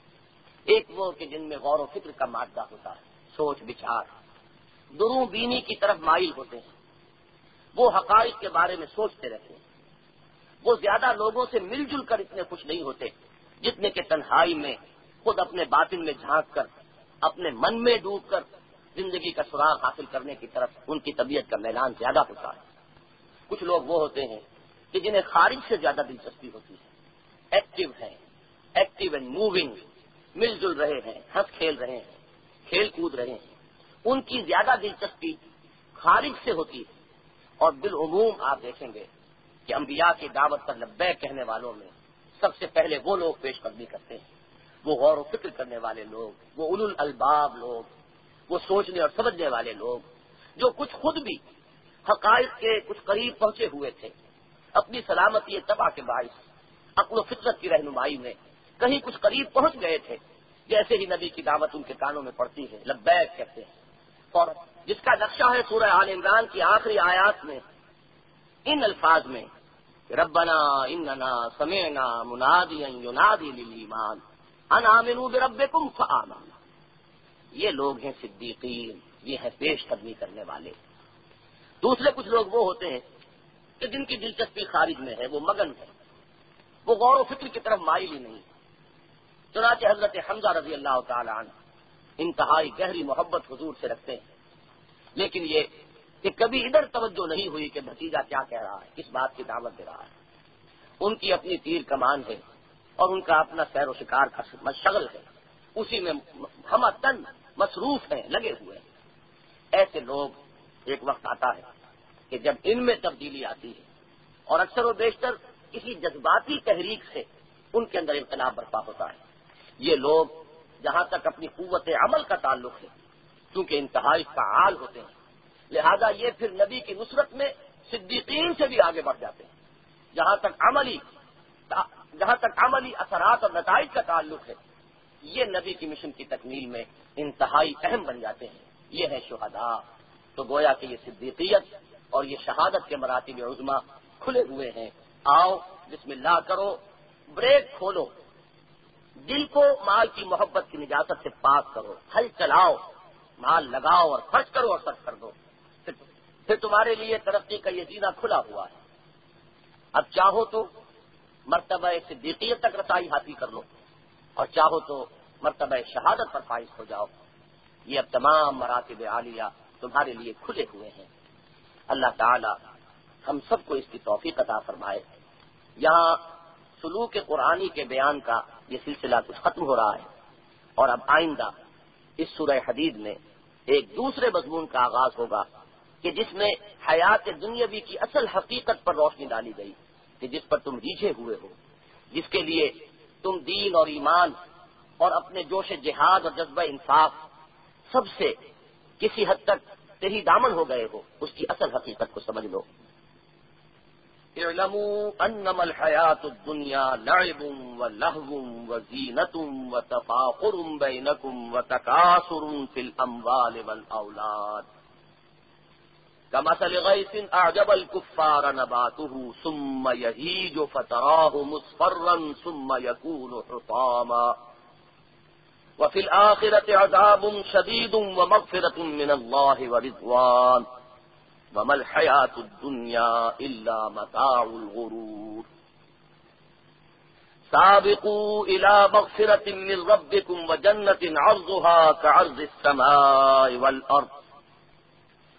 ایک وہ کہ جن میں غور و فکر کا مادہ ہوتا ہے، سوچ بچار، دروں بینی کی طرف مائل ہوتے ہیں، وہ حقائق کے بارے میں سوچتے رہتے ہیں، وہ زیادہ لوگوں سے مل جل کر اتنے خوش نہیں ہوتے جتنے کہ تنہائی میں خود اپنے باطن میں جھانک کر اپنے من میں ڈوب کر زندگی کا سراغ حاصل کرنے کی طرف ان کی طبیعت کا میلان زیادہ ہوتا ہے۔ کچھ لوگ وہ ہوتے ہیں کہ جنہیں خارج سے زیادہ دلچسپی ہوتی ہے، ایکٹیو ہیں، ایکٹیو اینڈ موونگ، مل جل رہے ہیں، ہنس کھیل رہے ہیں، کھیل کود رہے ہیں، ان کی زیادہ دلچسپی خارج سے ہوتی ہے۔ اور بالعموم آپ دیکھیں گے کہ انبیاء کی دعوت پر لبیک کہنے والوں میں سب سے پہلے وہ لوگ پیش قدمی کرتے ہیں، وہ غور و فکر کرنے والے لوگ، وہ اولو الالباب لوگ، وہ سوچنے اور سمجھنے والے لوگ جو کچھ خود بھی حقائق کے کچھ قریب پہنچے ہوئے تھے، اپنی سلامتی طبع کے باعث عقل و فطرت کی رہنمائی میں کہیں کچھ قریب پہنچ گئے تھے، جیسے ہی نبی کی دعوت ان کے کانوں میں پڑتی ہے لبیک کہتے ہیں، اور جس کا نقشہ ہے سورہ آل عمران کی آخری آیات میں ان الفاظ میں ربنا اننا سمعنا منادیا ینادی للایمان ان آمنوا بربکم فآمنا۔ یہ لوگ ہیں صدیقین، یہ ہیں پیش قدمی کرنے والے۔ دوسرے کچھ لوگ وہ ہوتے ہیں کہ جن کی دلچسپی خارج میں ہے، وہ مگن ہے، وہ غور و فکر کی طرف مائل ہی نہیں۔ چنانچہ حضرت حمزہ رضی اللہ تعالی عنہ انتہائی گہری محبت حضور سے رکھتے ہیں، لیکن یہ کہ کبھی ادھر توجہ نہیں ہوئی کہ بھتیجا کیا کہہ رہا ہے، کس بات کی دعوت دے رہا ہے۔ ان کی اپنی تیر کمان ہے اور ان کا اپنا سیر و شکار کا مشغل ہے، اسی میں ہم تن مصروف ہیں، لگے ہوئے ہیں۔ ایسے لوگ ایک وقت آتا ہے کہ جب ان میں تبدیلی آتی ہے اور اکثر و بیشتر کسی جذباتی تحریک سے ان کے اندر انقلاب برپا ہوتا ہے۔ یہ لوگ جہاں تک اپنی قوت عمل کا تعلق ہے چونکہ انتہائی فعال ہوتے ہیں، لہذا یہ پھر نبی کی نصرت میں صدیقین سے بھی آگے بڑھ جاتے ہیں۔ جہاں تک عملی جہاں تک عملی اثرات اور نتائج کا تعلق ہے، یہ نبی کی مشن کی تکمیل میں انتہائی اہم بن جاتے ہیں۔ یہ ہے شہداء۔ تو گویا کہ یہ صدیقیت اور یہ شہادت کے مراتب عظما کھلے ہوئے ہیں۔ آؤ بسم اللہ کرو، بریک کھولو، دل کو مال کی محبت کی نجاست سے پاک کرو، ہل چلاؤ، مال لگاؤ اور خرچ کرو اور صرف کر دو، پھر, پھر تمہارے لیے ترقی کا یہ زینہ کھلا ہوا ہے۔ اب چاہو تو مرتبہ صدیقیت تک رسائی حاصل کر لو اور چاہو تو مرتبہ شہادت پر فائز ہو جاؤ۔ یہ اب تمام مراتب عالیہ تمہارے لیے کھلے ہوئے ہیں۔ اللہ تعالی ہم سب کو اس کی توفیق عطا فرمائے۔ یہاں سلوک قرآنی کے بیان کا یہ سلسلہ کچھ ختم ہو رہا ہے اور اب آئندہ اس سورہ حدید میں ایک دوسرے مضمون کا آغاز ہوگا کہ جس میں حیات دنیاوی کی اصل حقیقت پر روشنی ڈالی گئی کہ جس پر تم ریجھے ہوئے ہو، جس کے لیے تم دین اور ایمان اور اپنے جوش جہاد اور جذبہ انصاف سب سے کسی حد تک تہی دامن ہو گئے ہو، اس کی اصل حقیقت کو سمجھ لو۔ اعلموا انما الحیات الدنیا لعب ولہو وزینۃ وتفاخر بینکم وتکاثر فی الاموال والاولاد كمثل غيث أعجب الكفار نباته ثم يهيج فتراه مصفرا ثم يكون حطاما وفي الآخرة عذاب شديد ومغفرة من الله ورضوان وما الحياة الدنيا إلا متاع الغرور سابقوا إلى مغفرة من ربكم وجنة عرضها كعرض السماء والأرض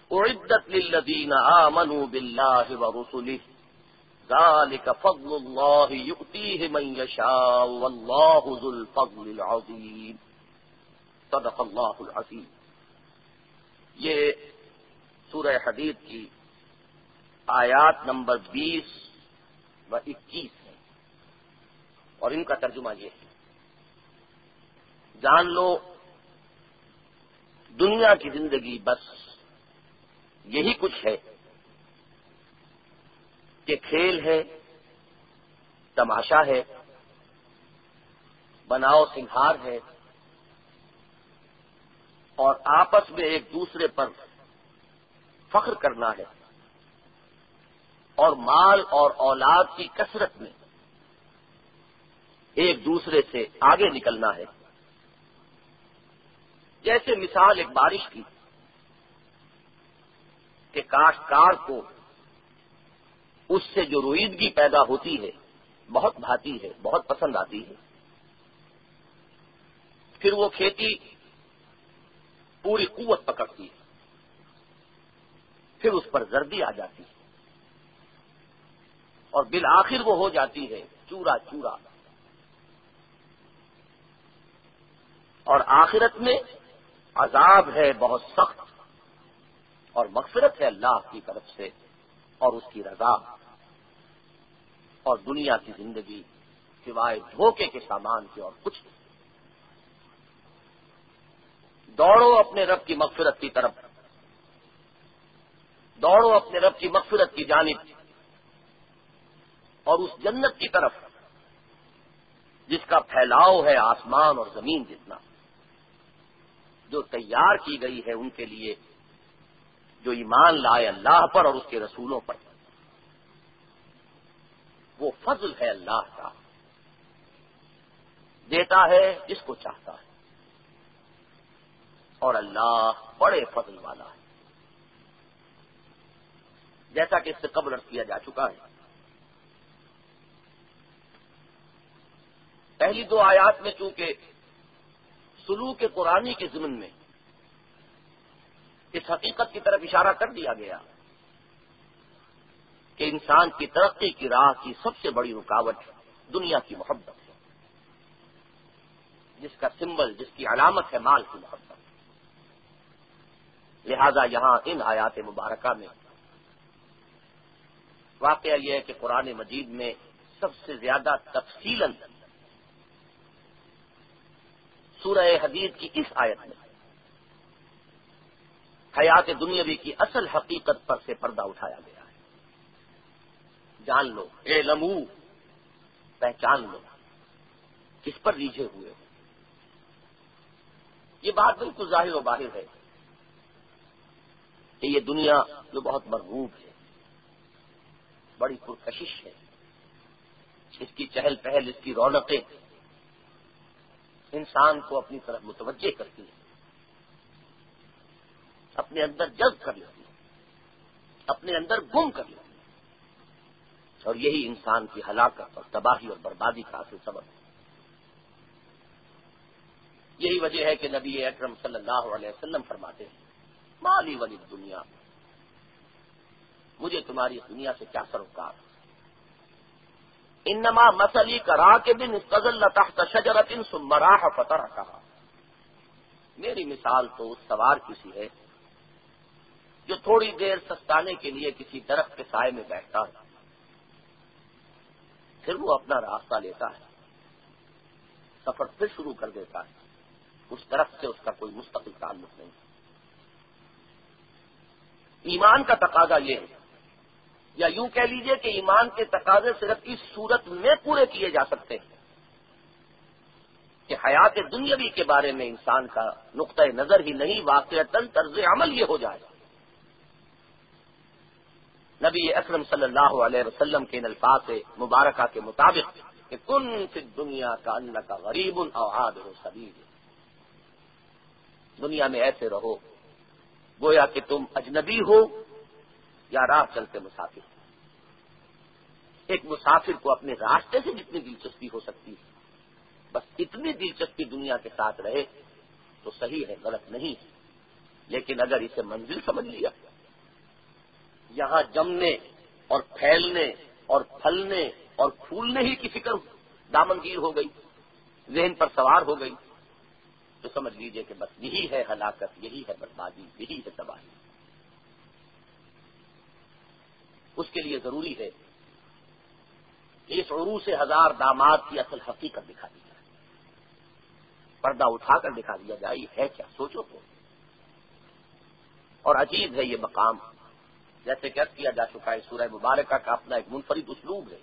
اعدت للذین آمنوا باللہ ورسلہ ذالک فضل اللہ یؤتیہ من یشاء واللہ ذو الفضل العظیم۔ صدق اللہ العظیم۔ یہ سورہ حدید کی آیات نمبر بیس و اکیس ہے، اور ان کا ترجمہ یہ ہے، جان لو دنیا کی زندگی بس یہی کچھ ہے کہ کھیل ہے، تماشا ہے، بناؤ سنہار ہے، اور آپس میں ایک دوسرے پر فخر کرنا ہے، اور مال اور اولاد کی کثرت میں ایک دوسرے سے آگے نکلنا ہے۔ جیسے مثال ایک بارش کی کہ کاشتکار کو اس سے جو روئیدگی پیدا ہوتی ہے بہت بھاتی ہے، بہت پسند آتی ہے، پھر وہ کھیتی پوری قوت پکڑتی ہے، پھر اس پر زردی آ جاتی ہے، اور بالآخر وہ ہو جاتی ہے چورا چورا، اور آخرت میں عذاب ہے بہت سخت، اور مغفرت ہے اللہ کی طرف سے اور اس کی رضا، اور دنیا کی زندگی سوائے دھوکے کے سامان کے اور کچھ نہیں۔ دوڑو اپنے رب کی مغفرت کی طرف، دوڑو اپنے رب کی مغفرت کی جانب، اور اس جنت کی طرف جس کا پھیلاؤ ہے آسمان اور زمین جتنا، جو تیار کی گئی ہے ان کے لیے جو ایمان لائے اللہ پر اور اس کے رسولوں پر۔ وہ فضل ہے اللہ کا، دیتا ہے جس کو چاہتا ہے، اور اللہ بڑے فضل والا ہے۔ جیسا کہ اس سے قبل عرض کیا جا چکا ہے، پہلی دو آیات میں چونکہ سلوک قرآنی کے ضمن میں اس حقیقت کی طرف اشارہ کر دیا گیا کہ انسان کی ترقی کی راہ کی سب سے بڑی رکاوٹ دنیا کی محبت ہے، جس کا سمبل، جس کی علامت ہے مال کی محبت۔ لہذا یہاں ان آیات مبارکہ میں واقعہ یہ ہے کہ قرآن مجید میں سب سے زیادہ تفصیلاً سورہ حدید کی اس آیت میں حیات دنیاوی کی اصل حقیقت پر سے پردہ اٹھایا گیا ہے۔ جان لو، اعلمو، پہچان لو، کس پر ریجھے ہوئے ہو۔ یہ بات بالکل ظاہر و باہر ہے کہ یہ دنیا جو بہت مرغوب ہے، بڑی پرکشش ہے، اس کی چہل پہل، اس کی رونقیں انسان کو اپنی طرف متوجہ کرتی ہے، اپنے اندر جذب کر لیتی ہے، اپنے اندر گم کر لیتی ہے، اور یہی انسان کی ہلاکت اور تباہی اور بربادی کا اصل سبب ہے۔ یہی وجہ ہے کہ نبی اکرم صلی اللہ علیہ وسلم فرماتے ہیں، مالی ولی دنیا، مجھے تمہاری دنیا سے کیا سروکار، انما مثلی کراکب استظل تحت شجرۃ ثم راح فترکھا، میری مثال تو اس سوار کی سی ہے جو تھوڑی دیر سستانے کے لیے کسی درخت کے سائے میں بیٹھتا ہے، پھر وہ اپنا راستہ لیتا ہے، سفر پھر شروع کر دیتا ہے، اس درخت سے اس کا کوئی مستقل تعلق نہیں۔ ایمان کا تقاضا یہ ہے، یا یوں کہہ لیجئے کہ ایمان کے تقاضے صرف اس صورت میں پورے کیے جا سکتے ہیں کہ حیات دنیاوی کے بارے میں انسان کا نقطہ نظر ہی نہیں، واقعتاً طرز عمل یہ ہو جائے۔ نبی اکرم صلی اللہ علیہ وسلم کے ان الفاظ مبارکہ کے مطابق کہ کن فی الدنیا کانک غریب او عابر سبیل، دنیا میں ایسے رہو گویا کہ تم اجنبی ہو یا راہ چلتے مسافر۔ ایک مسافر کو اپنے راستے سے جتنی دلچسپی ہو سکتی ہے، بس اتنی دلچسپی دنیا کے ساتھ رہے تو صحیح ہے، غلط نہیں ہے، لیکن اگر اسے منزل سمجھ لیا یہاں جمنے اور پھیلنے اور پھلنے اور پھولنے ہی کی فکر دامنگیر ہو گئی، ذہن پر سوار ہو گئی، تو سمجھ لیجئے کہ بس یہی ہے ہلاکت، یہی ہے بربادی، یہی ہے تباہی۔ اس کے لیے ضروری ہے کہ اس عروس ہزار داماد کی اصل حقیقت دکھا دی جائے، پردہ اٹھا کر دکھا دیا جائے یہ ہے کیا، سوچو تو۔ اور عجیب ہے یہ مقام، جیسے کہ عرض کیا جا چکا ہے، سورہ مبارکہ کا اپنا ایک منفرد اسلوب ہے۔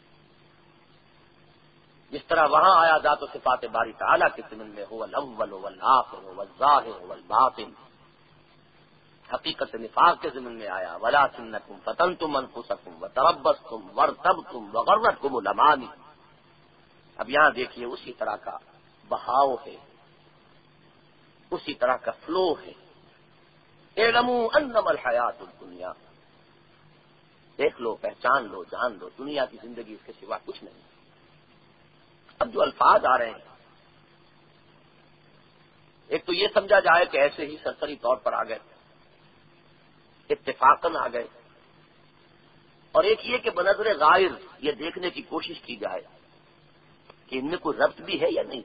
جس طرح وہاں آیا ذات و صفات باری تعالیٰ کے ضمن میں هو الاول والآخر والظاہر والباطن، حقیقت نفاق کے ضمن میں آیا ولکنکم فتنتم انفسکم وتربصتم وارتبتم وغرتکم الامانی۔ اب یہاں دیکھیے اسی طرح کا بہاؤ ہے، اسی طرح کا فلو ہے۔ اعلموا انما الحیات الدنیا، دیکھ لو، پہچان لو، جان لو، دنیا کی زندگی اس کے سوا کچھ نہیں۔ اب جو الفاظ آ رہے ہیں، ایک تو یہ سمجھا جائے کہ ایسے ہی سرسری طور پر آ گئے، اتفاقاً آ گئے، اور ایک یہ کہ بنظر غائر یہ دیکھنے کی کوشش کی جائے کہ ان میں کوئی ربط بھی ہے یا نہیں،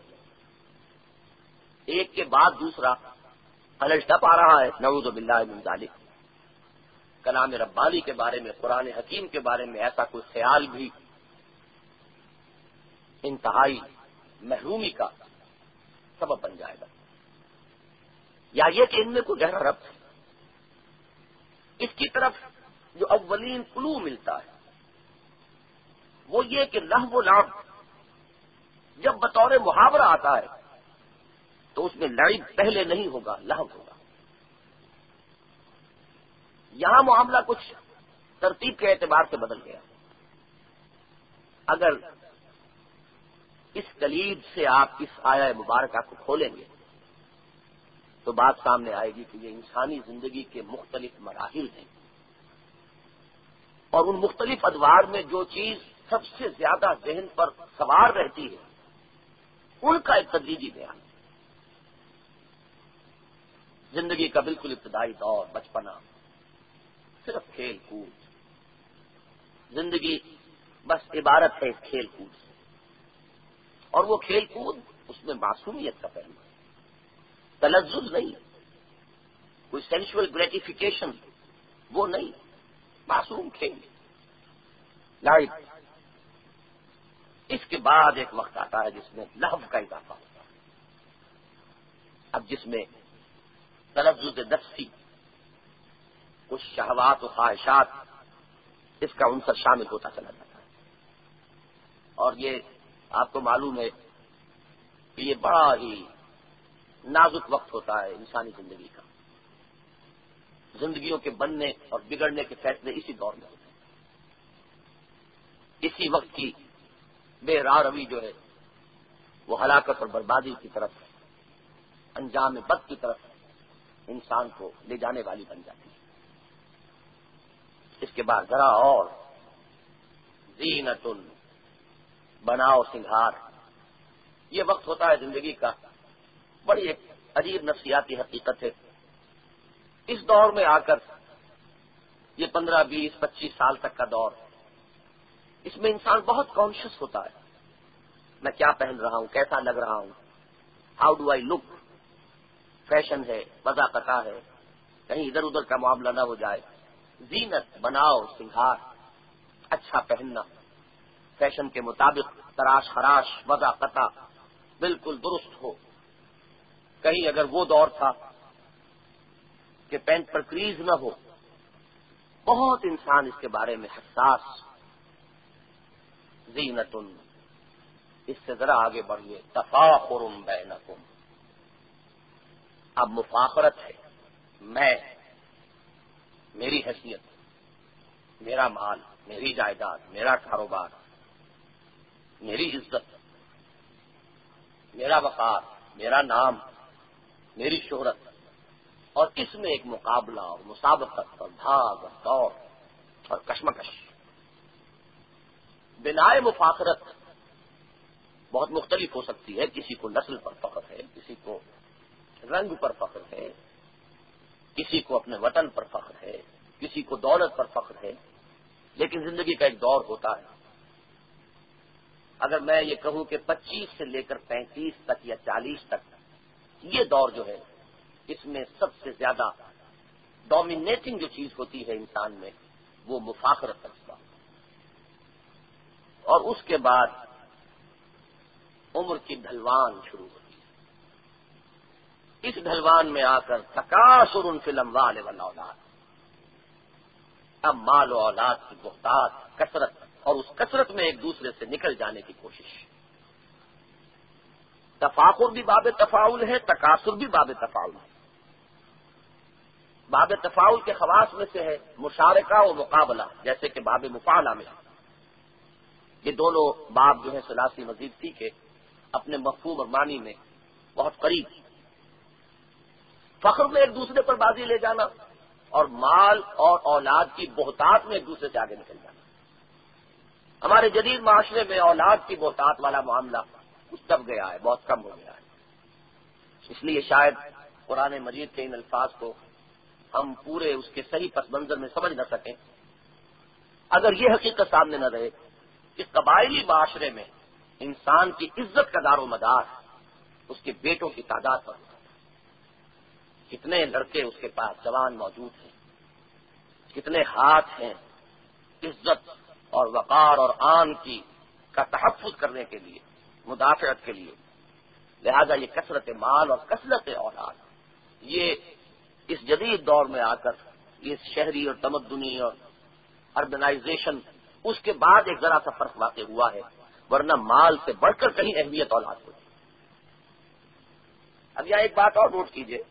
ایک کے بعد دوسرا پلٹ آ رہا ہے، نعوذ باللہ من ذالک۔ کلام ربانی کے بارے میں، قرآن حکیم کے بارے میں ایسا کوئی خیال بھی انتہائی محرومی کا سبب بن جائے گا، یا یہ کہ ان میں کوئی گہرا ربط ہے۔ اس کی طرف جو اولین کلو ملتا ہے وہ یہ کہ لہو و لعب جب بطور محاورہ آتا ہے تو اس میں لعب پہلے نہیں ہوگا، لہو ہوگا۔ یہاں معاملہ کچھ ترتیب کے اعتبار سے بدل گیا۔ اگر اس کلید سے آپ اس آیہ مبارکہ کو کھولیں گے تو بات سامنے آئے گی کہ یہ انسانی زندگی کے مختلف مراحل ہیں، اور ان مختلف ادوار میں جو چیز سب سے زیادہ ذہن پر سوار رہتی ہے ان کا ایک تدریجی بیان۔ زندگی کا بالکل ابتدائی دور، بچپنا، صرف کھیل کود، زندگی بس عبارت ہے اس کھیل کود سے، اور وہ کھیل کود اس میں معصومیت کا پہلو ہے، تلذذ نہیں، کوئی سینشول گریٹیفیکیشن وہ نہیں، معصوم کھیل لائف۔ اس کے بعد ایک وقت آتا ہے جس میں لہو کا اضافہ ہوتا ہے، اب جس میں تلذذ نفسی، کچھ شہوات و خواہشات، اس کا عنصر شامل ہوتا چلا جاتا ہے۔ اور یہ آپ کو معلوم ہے کہ یہ بڑا ہی نازک وقت ہوتا ہے انسانی زندگی کا، زندگیوں کے بننے اور بگڑنے کے فیصلے اسی دور میں ہوتے ہیں۔ اسی وقت کی بے راہ روی جو ہے وہ ہلاکت اور بربادی کی طرف، انجام بد کی طرف انسان کو لے جانے والی بن جاتی ہے۔ اس کے بعد ذرا اور زینت، بناؤ سنگھار، یہ وقت ہوتا ہے زندگی کا، بڑی ایک عجیب نفسیاتی حقیقت ہے۔ اس دور میں آ کر یہ پندرہ بیس پچیس سال تک کا دور، اس میں انسان بہت کانشیس ہوتا ہے، میں کیا پہن رہا ہوں، کیسا لگ رہا ہوں، how do I look, fashion ہے، وضاقتہ ہے، کہیں ادھر ادھر کا معاملہ نہ ہو جائے، زینت، بناؤ سنگھار، اچھا پہننا، فیشن کے مطابق تراش خراش وضاقتہ بالکل درست ہو۔ کہیں اگر وہ دور تھا کہ پینٹ پر کریز نہ ہو، بہت انسان اس کے بارے میں حساس۔ زینت، اس سے ذرا آگے بڑھیے، تفاخر بینکم، اب مفاخرت ہے، میں، میری حیثیت، میرا مال، میری جائیداد، میرا کاروبار، میری عزت، میرا وقار، میرا نام، میری شہرت، اور اس میں ایک مقابلہ اور مسابقت اور بھاگ اور دوڑ اور کشمکش۔ بنائے مفاخرت بہت مختلف ہو سکتی ہے، کسی کو نسل پر فخر ہے، کسی کو رنگ پر فخر ہے، کسی کو اپنے وطن پر فخر ہے، کسی کسی کو دولت پر فخر ہے، لیکن زندگی کا ایک دور ہوتا ہے. اگر میں یہ کہوں کہ پچیس سے لے کر پینتیس تک یا چالیس تک یہ دور جو ہے، اس میں سب سے زیادہ ڈومینیٹنگ جو چیز ہوتی ہے انسان میں وہ مفاخرت کا جذبہ، اور اس کے بعد عمر کی ڈھلوان شروع ہوتی ہے. اس ڈھلوان میں آ کر تکاثر فی الاموال والاولاد، اب مال و اولاد کی بہتات، کثرت، اور اس کثرت میں ایک دوسرے سے نکل جانے کی کوشش. تفاخر بھی باب تفاعل ہے، تکاثر بھی باب تفاعل ہے. باب تفاعل کے خواص میں سے ہے مشارکہ و مقابلہ، جیسے کہ باب مفاعلہ میں. یہ دونوں باب جو ہے ثلاثی مزید کے اپنے مفہوم اور معنی میں بہت قریب. فخر میں ایک دوسرے پر بازی لے جانا، اور مال اور اولاد کی بہتات میں ایک دوسرے سے آگے نکل جانا. ہمارے جدید معاشرے میں اولاد کی بہتات والا معاملہ کچھ دب گیا ہے، بہت کم ہو گیا ہے. اس لیے شاید قرآن مجید کے ان الفاظ کو ہم پورے اس کے صحیح پس منظر میں سمجھ نہ سکیں اگر یہ حقیقت سامنے نہ رہے کہ قبائلی معاشرے میں انسان کی عزت کا دار و مدار اس کے بیٹوں کی تعداد پر ہوتا ہے. کتنے لڑکے اس کے پاس جوان موجود ہیں، کتنے ہاتھ ہیں عزت اور وقار اور آن کی کا تحفظ کرنے کے لیے، مدافعت کے لیے. لہذا یہ کثرت مال اور کثرت اولاد، یہ اس جدید دور میں آ کر اس شہری اور تمدنی اور اربنائزیشن اس کے بعد ایک ذرا سا فرق واقع ہوا ہے، ورنہ مال سے بڑھ کر کہیں اہمیت اولاد ہوتی. اب یہاں ایک بات اور نوٹ کیجئے.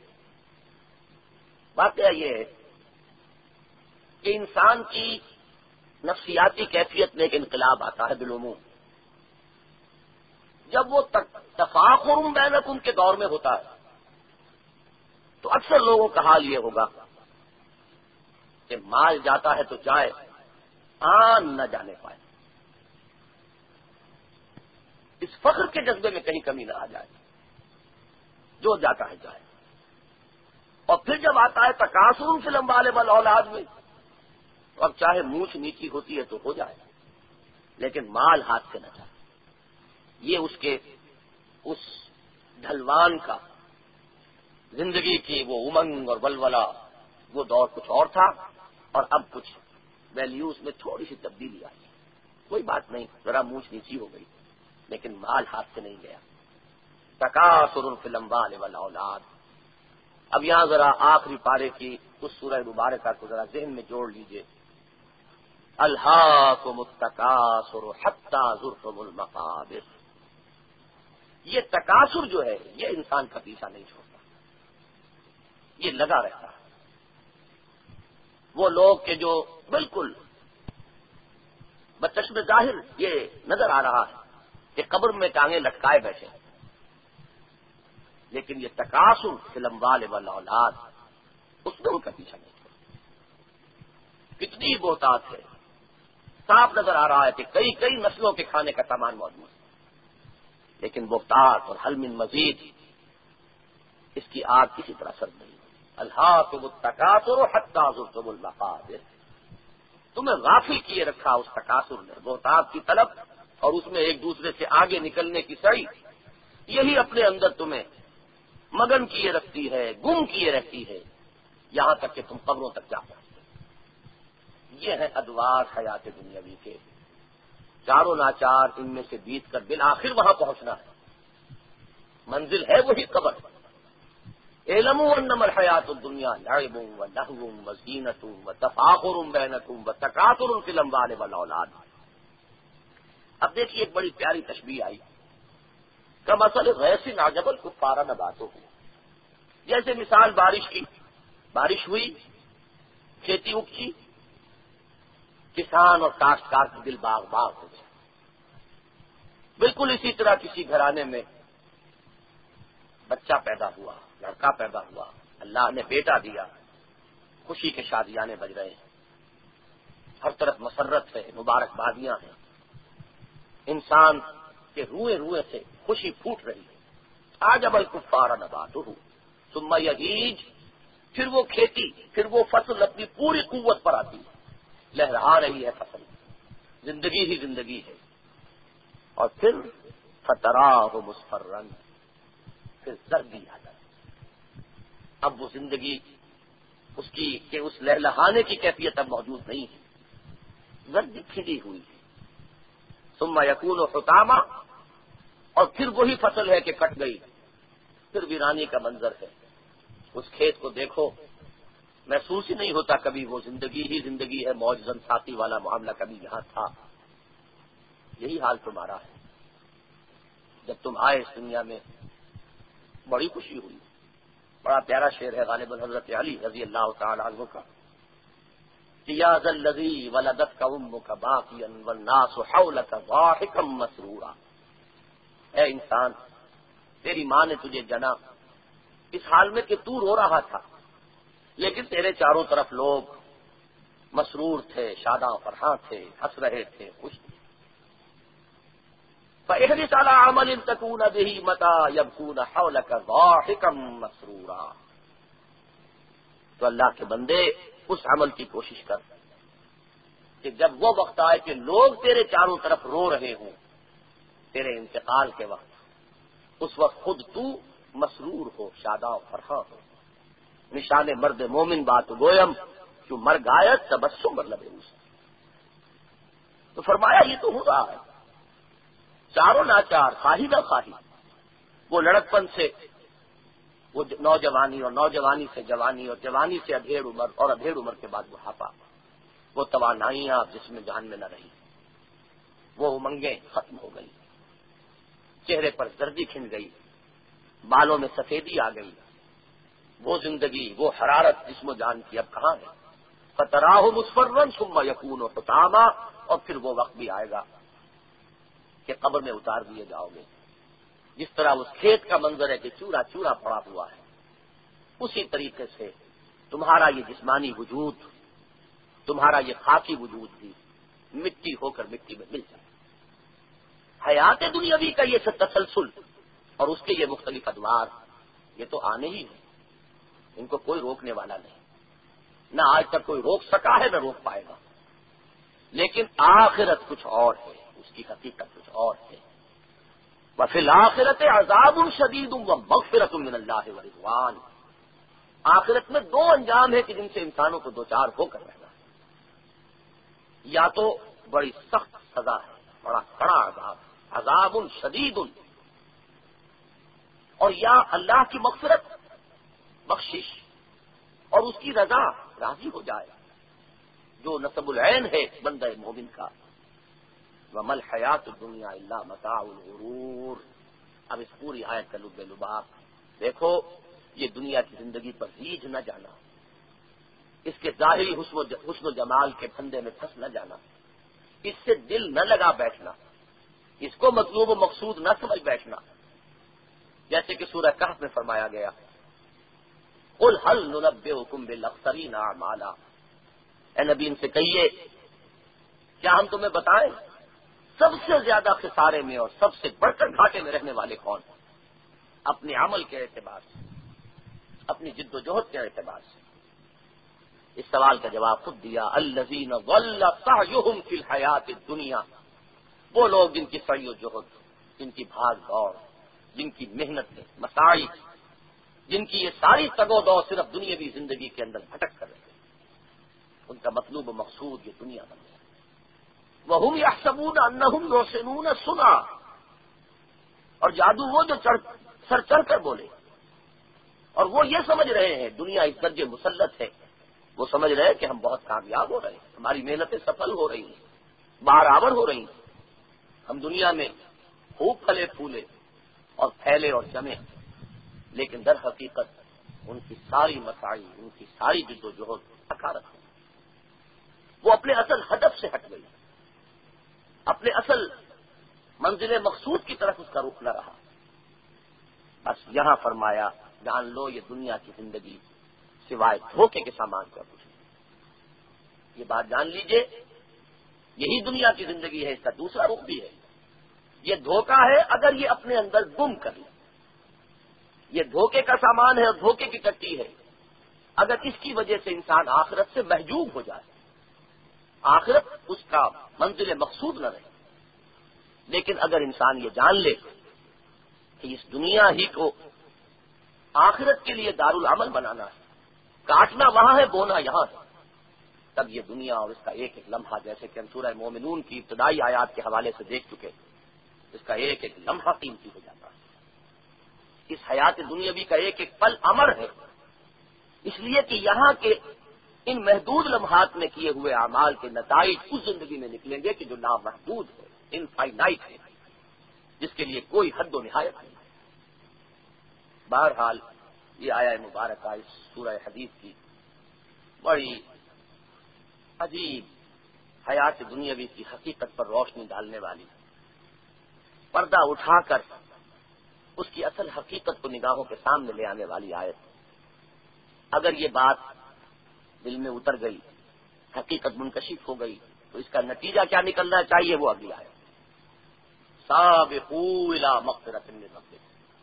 بات یہ ہے کہ انسان کی نفسیاتی کیفیت میں ایک انقلاب آتا ہے بالعموم جب وہ تفاخر بینکم کے دور میں ہوتا ہے. تو اکثر لوگوں کا حال یہ ہوگا کہ مال جاتا ہے تو جائے، آن نہ جانے پائے. اس فخر کے جذبے میں کہیں کمی نہ آ جائے، جو جاتا ہے جائے. اور پھر جب آتا ہے تکاثر فی الاموال والاولاد میں، تو اب چاہے مونچھ نیچی ہوتی ہے تو ہو جائے، لیکن مال ہاتھ سے نہ جائے. یہ اس کے اس ڈھلوان کا زندگی کی وہ امنگ اور ولولہ، وہ دور کچھ اور تھا، اور اب کچھ ویلیوز میں تھوڑی سی تبدیلی آئی. کوئی بات نہیں، ذرا مونچھ نیچی ہو گئی، لیکن مال ہاتھ سے نہیں گیا. تکاثر فی الاموال والاولاد. اب یہاں ذرا آخری پارے کی اس سورہ مبارکہ کو ذرا ذہن میں جوڑ لیجئے. الہاکم التکاثر حتی زرتم المقابر. یہ تکاثر جو ہے یہ انسان کا پیچھا نہیں چھوڑتا، یہ لگا رہتا ہے. وہ لوگ کہ جو بالکل بچشم ظاہر یہ نظر آ رہا ہے کہ قبر میں ٹانگیں لٹکائے بیٹھے ہیں، لیکن یہ تکاثر فی الاموال والاولاد اس میں ان کا پیچھا نہیں چھوڑتا. کتنی بہتات ہے. صاف نظر آ رہا ہے کہ کئی کئی نسلوں کے کھانے کا سامان موجود ہے، لیکن بہتات اور حل من مزید اس کی آگ کسی طرح سرد نہیں. الہاکم التکاثر حتی زرتم المقابر. تمہیں غافل کیے رکھا اس تکاثر نے، بہتات کی طلب اور اس میں ایک دوسرے سے آگے نکلنے کی سعی، یہی اپنے اندر تمہیں مگن کیے رکھتی ہے، گم کیے رہتی ہے، یہاں تک کہ تم قبروں تک جا پہنچتے. یہ ہے ادوار حیات دنیاوی کے. چاروں ناچار ان میں سے بیت کر بالآخر وہاں پہنچنا ہے. منزل ہے وہی قبر. اعلموا انما الحیات الدنیا لعب و لہو و زینۃ و تفاخر بینکم و تکاثر فی الاموال والاولاد. اب دیکھیے ایک بڑی پیاری تشبیہ آئی. کمثل غیث اعجب الکفار نباتہ. جیسے مثال بارش کی، بارش ہوئی، کھیتی اگچی، کسان اور کاشتکار کے دل باغ باغ ہو گئے. بالکل اسی طرح کسی گھرانے میں بچہ پیدا ہوا، لڑکا پیدا ہوا، اللہ نے بیٹا دیا، خوشی کے شادیانے بج رہے ہیں، ہر طرف مسرت ہے، مبارکبادیاں ہیں، انسان کے روئے روئے سے خوشی پھوٹ رہی ہے. عجب الکفار نباتہ ثم یہیج. پھر وہ کھیتی، پھر وہ فصل اپنی پوری قوت پر آتی ہے، لہرا رہی ہے فصل، زندگی ہی زندگی ہے، اور پھر فتراہ مصفرا، پھر زردی آ جائے۔ اب وہ زندگی اس کی کہ اس لہلہانے کی کیفیت اب موجود نہیں ہے، زردی کھلی ہوئی ہے۔ ثم یکون حطاما، اور پھر وہی فصل ہے کہ کٹ گئی، پھر ویرانی کا منظر ہے۔ اس کھیت کو دیکھو، محسوس ہی نہیں ہوتا کبھی وہ زندگی ہی زندگی ہے، موج زن ساتھی والا معاملہ کبھی یہاں تھا۔ یہی حال تمہارا ہے۔ جب تم آئے اس دنیا میں بڑی خوشی ہوئی۔ بڑا پیارا شعر ہے غالب حضرت علی رضی اللہ تعالی عنہ کا، یا ذا الذی ولدتک امک باقیا والناس حولک ضاحکا مسرورا۔ اے انسان، تیری ماں نے تجھے جنا اس حال میں کہ تو رو رہا تھا، لیکن تیرے چاروں طرف لوگ مسرور تھے، شاداں فرحاں تھے، ہنس رہے تھے، خوش تھے۔ فاحرص علی عمل تکون بہ متی یبکون حولک ضاحکا مسرورا۔ تو اللہ کے بندے اس عمل کی کوشش کر کہ جب وہ وقت آئے کہ لوگ تیرے چاروں طرف رو رہے ہوں تیرے انتقال کے وقت، اس وقت خود تو مسرور ہو، شاداں فرحاں ہو۔ نشان مرد مومن بات گویم جو مر گایت تبسم بر لب اوست۔ تو فرمایا یہ تو ہو رہا ہے، چاروں ناچار، خواہی نہ خواہی، وہ لڑکپن سے وہ نوجوانی، اور نوجوانی سے جوانی، اور جوانی سے ادھیڑ عمر، اور ادھیڑ عمر کے بعد بڑھاپا، وہ توانائیاں جس میں جان میں نہ رہی، وہ امنگیں ختم ہو گئی، چہرے پر زردی کھن گئی، بالوں میں سفیدی آ گئی، وہ زندگی، وہ حرارت جسم و جان کی اب کہاں ہے؟ فتراہ مصفرا ثم یکون حطاما، اور پھر وہ وقت بھی آئے گا کہ قبر میں اتار دیے جاؤ گے۔ جس طرح اس کھیت کا منظر ہے کہ چورا چورا پڑا ہوا ہے، اسی طریقے سے تمہارا یہ جسمانی وجود، تمہارا یہ خاکی وجود بھی مٹی ہو کر مٹی میں مل جائے۔ حیات دنیاوی کا یہ تسلسل اور اس کے یہ مختلف ادوار، یہ تو آنے ہی ہیں، ان کو کوئی روکنے والا نہیں، نہ آج تک کوئی روک سکا ہے نہ روک پائے گا۔ لیکن آخرت کچھ اور ہے، اس کی حقیقت کچھ اور ہے۔ وفی الآخرۃ عذاب شدید ومغفرۃ من اللہ ورضوان۔ آخرت میں دو انجام ہیں کہ جن سے انسانوں کو دوچار ہو کر رہنا ہے، یا تو بڑی سخت سزا ہے، بڑا کڑا عذاب، عذاب شدید، اور یا اللہ کی مغفرت، بخشش، اور اس کی رضا، راضی ہو جائے، جو نصب العین ہے بندہ مومن کا۔ وَمَا الْحَيَاةُ الدُّنْيَا إِلَّا مَتَاعُ الْغُرُورِ۔ اب اس پوری آیت کا لب لباب دیکھو، یہ دنیا کی زندگی پر ریجھ نہ جانا، اس کے ظاہری حسن و جمال کے پھندے میں پھنس نہ جانا، اس سے دل نہ لگا بیٹھنا، اس کو مطلوب و مقصود نہ سمجھ بیٹھنا، جیسے کہ سورہ کہف میں فرمایا گیا، قُلْ هَلْ نُنَبِّئُكُم بِالْأَخْسَرِينَ أَعْمَالًا۔ اے نبی ان سے کہیے کیا ہم تمہیں بتائیں سب سے زیادہ خسارے میں اور سب سے بڑھ کر گھاٹے میں رہنے والے کون ہیں؟ اپنے عمل کے اعتبار سے، اپنی جد و جہد کے اعتبار سے۔ اس سوال کا جواب خود دیا، الذین ضل سعیہم فی الحیات الدنیا، وہ لوگ جن کی سعی و جہد، جن کی بھاگ دوڑ، جن کی محنت ہے، مساعی، جن کی یہ ساری تگ و دو صرف دنیاوی زندگی کے اندر بھٹک کر رہے ہیں، ان کا مطلوب و مقصود یہ دنیا بن گیا۔ وَهُمْ يَحْسَبُونَ أَنَّهُمْ يُحْسِنُونَ صُنْعًا، اور جادو وہ جو چڑھ سر چڑھ کر بولے، اور وہ یہ سمجھ رہے ہیں دنیا اس درجے مسلط ہے، وہ سمجھ رہے ہیں کہ ہم بہت کامیاب ہو رہے ہیں، ہماری محنتیں سفل ہو رہی ہیں، بارآور ہو رہی ہیں، ہم دنیا میں خوب پھلے پھولے اور پھیلے اور جمے، لیکن در حقیقت ان کی ساری مساعی، ان کی ساری جد و جہد حقارت ہے، وہ اپنے اصل ہدف سے ہٹ گئی، اپنے اصل منزل مقصود کی طرف اس کا رخ نہ رہا۔ بس یہاں فرمایا جان لو یہ دنیا کی زندگی سوائے دھوکے کے سامان کا کچھ نہیں۔ یہ بات جان لیجئے، یہی دنیا کی زندگی ہے، اس کا دوسرا رخ بھی ہے۔ یہ دھوکہ ہے اگر یہ اپنے اندر گم کر لے، یہ دھوکے کا سامان ہے اور دھوکے کی ٹٹی ہے اگر اس کی وجہ سے انسان آخرت سے محجوب ہو جائے، آخرت اس کا منزل مقصود نہ رہے، لیکن اگر انسان یہ جان لے کہ اس دنیا ہی کو آخرت کے لیے دارالعمل بنانا ہے، کاٹنا وہاں ہے، بونا یہاں ہے، تب یہ دنیا اور اس کا ایک ایک لمحہ، جیسے کہ ہم سورہ مومنون کی ابتدائی آیات کے حوالے سے دیکھ چکے، اس کا ایک ایک لمحہ قیمتی ہو جاتا ہے۔ اس حیات دنیاوی کا ایک ایک پل امر ہے، اس لیے کہ یہاں کے ان محدود لمحات میں کیے ہوئے اعمال کے نتائج اس زندگی میں نکلیں گے کہ جو نامحدود ہے، انفائنائٹ ہے، جس کے لیے کوئی حد و نہایت نہیں ہے۔ بہرحال یہ آیا مبارکہ اس سورہ حدید کی بڑی عجیب حیات دنیاوی کی حقیقت پر روشنی ڈالنے والی، پردہ اٹھا کر اس کی اصل حقیقت کو نگاہوں کے سامنے لے آنے والی آیت۔ اگر یہ بات دل میں اتر گئی، حقیقت منکشف ہو گئی، تو اس کا نتیجہ کیا نکلنا چاہیے وہ اگلی آیت۔ سابقوا الی مغفرۃ من ربکم،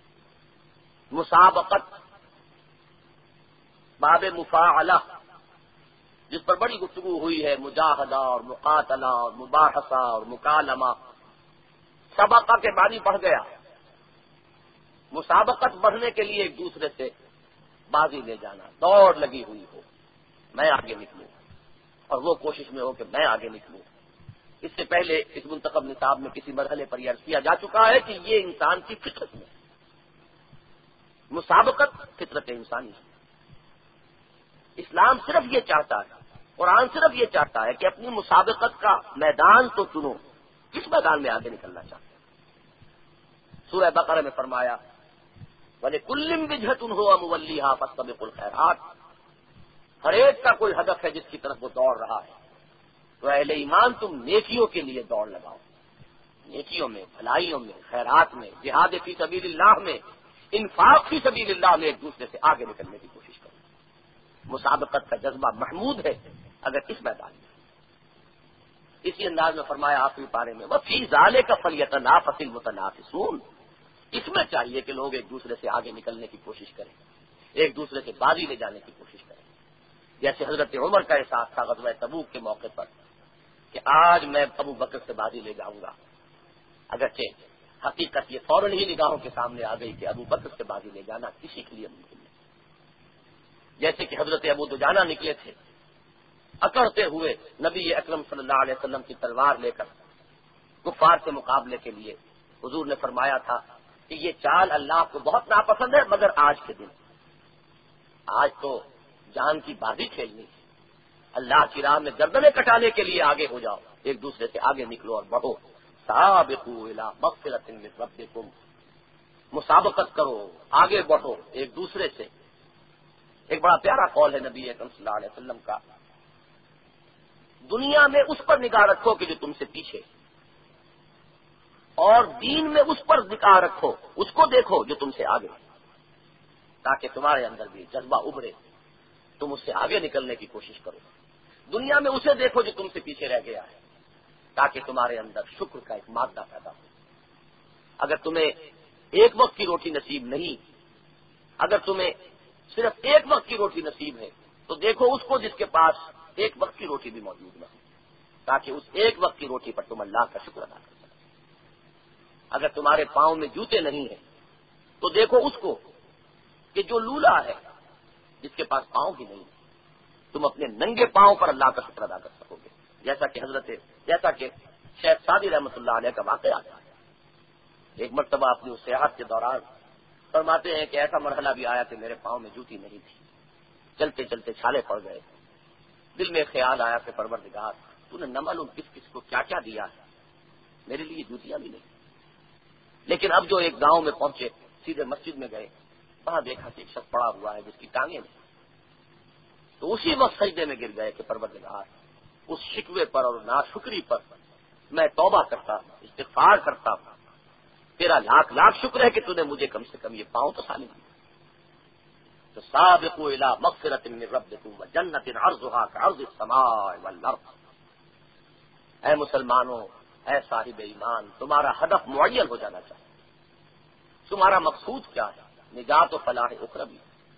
مسابقت باب مفاعلہ جس پر بڑی گفتگو ہوئی ہے، مجاہدہ اور مقاتلہ اور مباحثہ اور مکالمہ، سبقہ کے معنی بڑھ گیا، مسابقت بڑھنے کے لیے ایک دوسرے سے بازی لے جانا، دوڑ لگی ہوئی ہو، میں آگے نکلوں اور وہ کوشش میں ہو کہ میں آگے نکلوں۔ اس سے پہلے اس منتخب نصاب میں کسی مرحلے پر یہ عرض کیا جا چکا ہے کہ یہ انسان کی فطرت میں مسابقت فطرت انسانی ہے۔ اسلام صرف یہ چاہتا ہے، قرآن صرف یہ چاہتا ہے کہ اپنی مسابقت کا میدان تو چنو، کس میدان میں آگے نکلنا چاہتے ہیں۔ سورہ بقرہ میں فرمایا وَلِكُلٍّ وِجْهَةٌ هُوَ مُوَلِّيهَا فَاسْتَبِقُوا الْخَيْرَاتِ، ہر ایک کا کوئی ہدف ہے جس کی طرف وہ دوڑ رہا ہے، تو اہل ایمان تم نیکیوں کے لیے دوڑ لگاؤ، نیکیوں میں، بھلائیوں میں، خیرات میں، جہاد فی سبیل اللہ میں، انفاق فی سبیل اللہ میں ایک دوسرے سے آگے نکلنے کی کوشش کرو۔ مسابقت کا جذبہ محمود ہے اگر اس میدان میں۔ اسی انداز میں فرمایا آخری پارے میں وَفِي ذَلِكَ فَلْيَتَنَافَسِ الْمُتَنَافِسُونَ، اس میں چاہیے کہ لوگ ایک دوسرے سے آگے نکلنے کی کوشش کریں، ایک دوسرے سے بازی لے جانے کی کوشش کریں، جیسے حضرت عمر کا احساس تھا غزوہ تبوک کے موقع پر کہ آج میں ابو بکر سے بازی لے جاؤں گا، اگرچہ حقیقت یہ فوراً ہی نگاہوں کے سامنے آ گئی کہ ابو بکر سے بازی لے جانا کسی کے لیے ممکن نہیں، جیسے کہ حضرت ابو دجانہ نکلے تھے اکڑتے ہوئے نبی اکرم صلی اللہ علیہ وسلم کی تلوار لے کر کفار سے مقابلے کے لیے۔ حضور نے فرمایا تھا کہ یہ چال اللہ کو بہت ناپسند ہے، مگر آج کے دن، آج تو جان کی بازی کھیلنی ہے، اللہ کی راہ میں گردنیں کٹانے کے لیے آگے ہو جاؤ، ایک دوسرے سے آگے نکلو اور بڑھو۔ سابقوا الی مغفرۃ من ربکم، مسابقت کرو، آگے بڑھو ایک دوسرے سے۔ ایک بڑا پیارا قول ہے نبی اکرم صلی اللہ علیہ وسلم کا، دنیا میں اس پر نگاہ رکھو کہ جو تم سے پیچھے، اور دین میں اس پر نگاہ رکھو، اس کو دیکھو جو تم سے آگے، تاکہ تمہارے اندر بھی جذبہ ابھرے، تم اس سے آگے نکلنے کی کوشش کرو۔ دنیا میں اسے دیکھو جو تم سے پیچھے رہ گیا ہے، تاکہ تمہارے اندر شکر کا ایک مادہ پیدا ہو۔ اگر تمہیں ایک وقت کی روٹی نصیب نہیں، اگر تمہیں صرف ایک وقت کی روٹی نصیب ہے، تو دیکھو اس کو جس کے پاس ایک وقت کی روٹی بھی موجود نہ ہو، تاکہ اس ایک وقت کی روٹی پر تم اللہ کا شکر ادا کر سکو۔ اگر تمہارے پاؤں میں جوتے نہیں ہیں تو دیکھو اس کو کہ جو لولا ہے، جس کے پاس پاؤں بھی نہیں، تم اپنے ننگے پاؤں پر اللہ کا شکر ادا کر سکو گے، جیسا کہ حضرت جیسا کہ شیخ سعدی رحمۃ اللہ علیہ کا واقعہ آتا ہے۔ ایک مرتبہ اپنی اس سیاحت کے دوران فرماتے ہیں کہ ایسا مرحلہ بھی آیا کہ میرے پاؤں میں جوتی نہیں تھی، چلتے چلتے چھالے پڑ گئے، دل میں خیال آیا کہ پروردگار تو نے نہ معلوم کس کس کو کیا کیا دیا ہے، میرے لیے جوتیاں بھی نہیں۔ لیکن اب جو ایک گاؤں میں پہنچے، سیدھے مسجد میں گئے، وہاں دیکھا کہ ایک شخص پڑا ہوا ہے جس کی ٹانگیں نہیں، تو اسی وقت سجدے میں گر گئے کہ پروردگار اس شکوے پر اور ناشکری پر میں توبہ کرتا ہوں، استغفار کرتا ہوں، تیرا لاکھ لاکھ شکر ہے کہ تو نے مجھے کم سے کم یہ پاؤں تو سالم دیا۔ تو سابقوا الی مغفرۃ من ربکم وجنۃ عرضها كعرض السماء والارض، اے مسلمانوں، اے صاحب ایمان، تمہارا ہدف معین ہو جانا چاہیے، تمہارا مقصود کیا ہے؟ نجات و فلاح اخروی،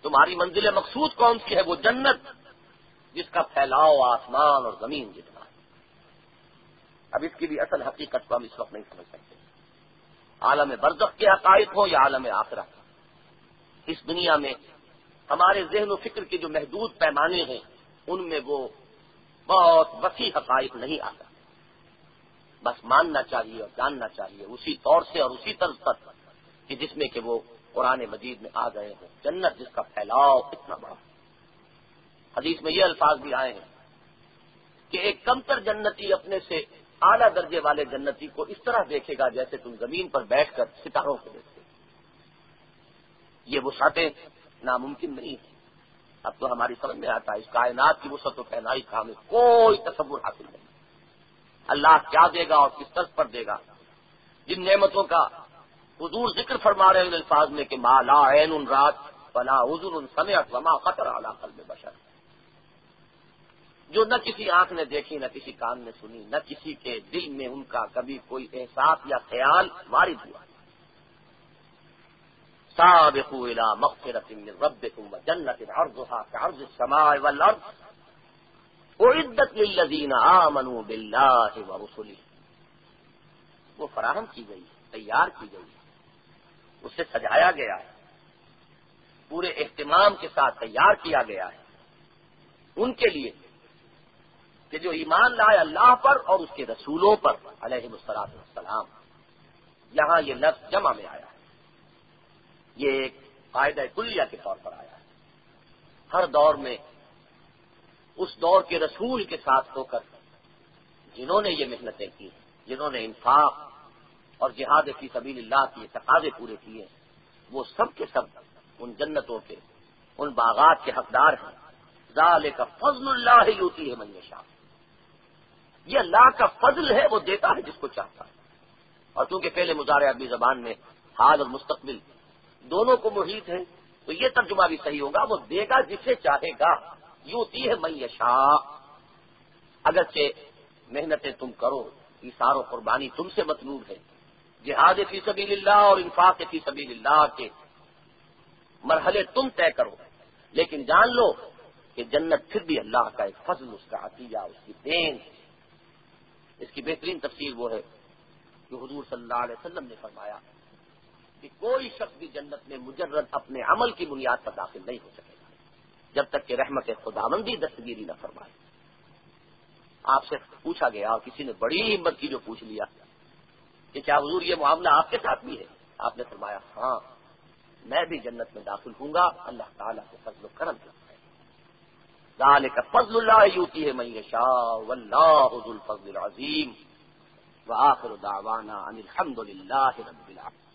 تمہاری منزل مقصود کون سی ہے؟ وہ جنت جس کا پھیلاؤ آسمان اور زمین جتنا ہے۔ اب اس کی بھی اصل حقیقت کو ہم اس وقت نہیں سمجھ سکتے، عالم برزخ کے حقائق ہوں یا عالم آخرت۔ اس دنیا میں ہمارے ذہن و فکر کے جو محدود پیمانے ہیں ان میں وہ بہت وسیع حقائق نہیں آ سکتے، بس ماننا چاہیے اور جاننا چاہیے اسی طور سے اور اسی طرز پر کہ جس میں کہ وہ قرآن مجید میں آ گئے ہیں۔ جنت جس کا پھیلاؤ اتنا بڑا، حدیث میں یہ الفاظ بھی آئے ہیں کہ ایک کمتر جنتی اپنے سے اعلیٰ درجے والے جنتی کو اس طرح دیکھے گا جیسے تم زمین پر بیٹھ کر ستاروں کو دیکھتے۔ یہ وسعتیں ناممکن نہیں ہے، اب تو ہماری سمجھ میں آتا ہے اس کائنات کی وسعت و پھیلائی کا ہمیں کوئی تصور حاصل نہیں، اللہ کیا دے گا اور کس طرز پر دے گا۔ جن نعمتوں کا حضور ذکر فرما رہے ہیں الفاظ میں کہ ما لا عین رات ولا اذن سمعت وما خطر علی قلب بشر، جو نہ کسی آنکھ نے دیکھی، نہ کسی کان نے سنی، نہ کسی کے دل میں ان کا کبھی کوئی احساس یا خیال وارد ہوا۔ سابقوا الی مغفرۃ من ربکم وجنۃ عرضها كعرض السماء والارض اعدت للذین آمنوا باللہ ورسلہ، وہ فراہم کی گئی، تیار کی گئی، اسے سجایا گیا ہے، پورے اہتمام کے ساتھ تیار کیا گیا ہے ان کے لیے کہ جو ایمان لائے اللہ پر اور اس کے رسولوں پر علیہ الصلوۃ والسلام۔ یہاں یہ لفظ جمع میں آیا ہے، یہ ایک قاعدہ کلیہ کے طور پر آیا ہے۔ ہر دور میں اس دور کے رسول کے ساتھ ہو کر جنہوں نے یہ محنتیں کی، جنہوں نے انفاق اور جہاد فی سبیل اللہ کے تقاضے پورے کیے، وہ سب کے سب ان جنتوں کے، ان باغات کے حقدار ہیں۔ ذالک فضل اللہ یؤتیہ من یشاء، یہ اللہ کا فضل ہے، وہ دیتا ہے جس کو چاہتا ہے۔ اور چونکہ پہلے مضارع عربی زبان میں حال اور مستقبل دونوں کو محیط ہے تو یہ ترجمہ بھی صحیح ہوگا، وہ دے گا جسے چاہے گا، یؤتیہ من یشاء۔ اگرچہ محنتیں تم کرو، ایثار و قربانی تم سے مطلوب ہے، جہاد فی سبیل اللہ اور انفاق فی سبیل اللہ کے مرحلے تم طے کرو، لیکن جان لو کہ جنت پھر بھی اللہ کا ایک فضل، اس کا عطیہ، اس کی دین۔ اس کی بہترین تفسیر وہ ہے کہ حضور صلی اللہ علیہ وسلم نے فرمایا کہ کوئی شخص بھی جنت میں مجرد اپنے عمل کی بنیاد پر داخل نہیں ہو سکے گا جب تک کہ رحمت خداوندی دستگیری نہ فرمائے۔ آپ سے پوچھا گیا اور کسی نے بڑی ہمت کی جو پوچھ لیا کہ کیا حضور یہ معاملہ آپ کے ساتھ بھی ہے؟ آپ نے فرمایا ہاں، میں بھی جنت میں داخل ہوں گا اللہ تعالیٰ کے فضل و کرم سے۔ ذالک فضل اللہ یؤتیہ من یشاء واللہ ذو الفضل العظیم وآخر دعوانا ان الحمد للہ رب العالمین۔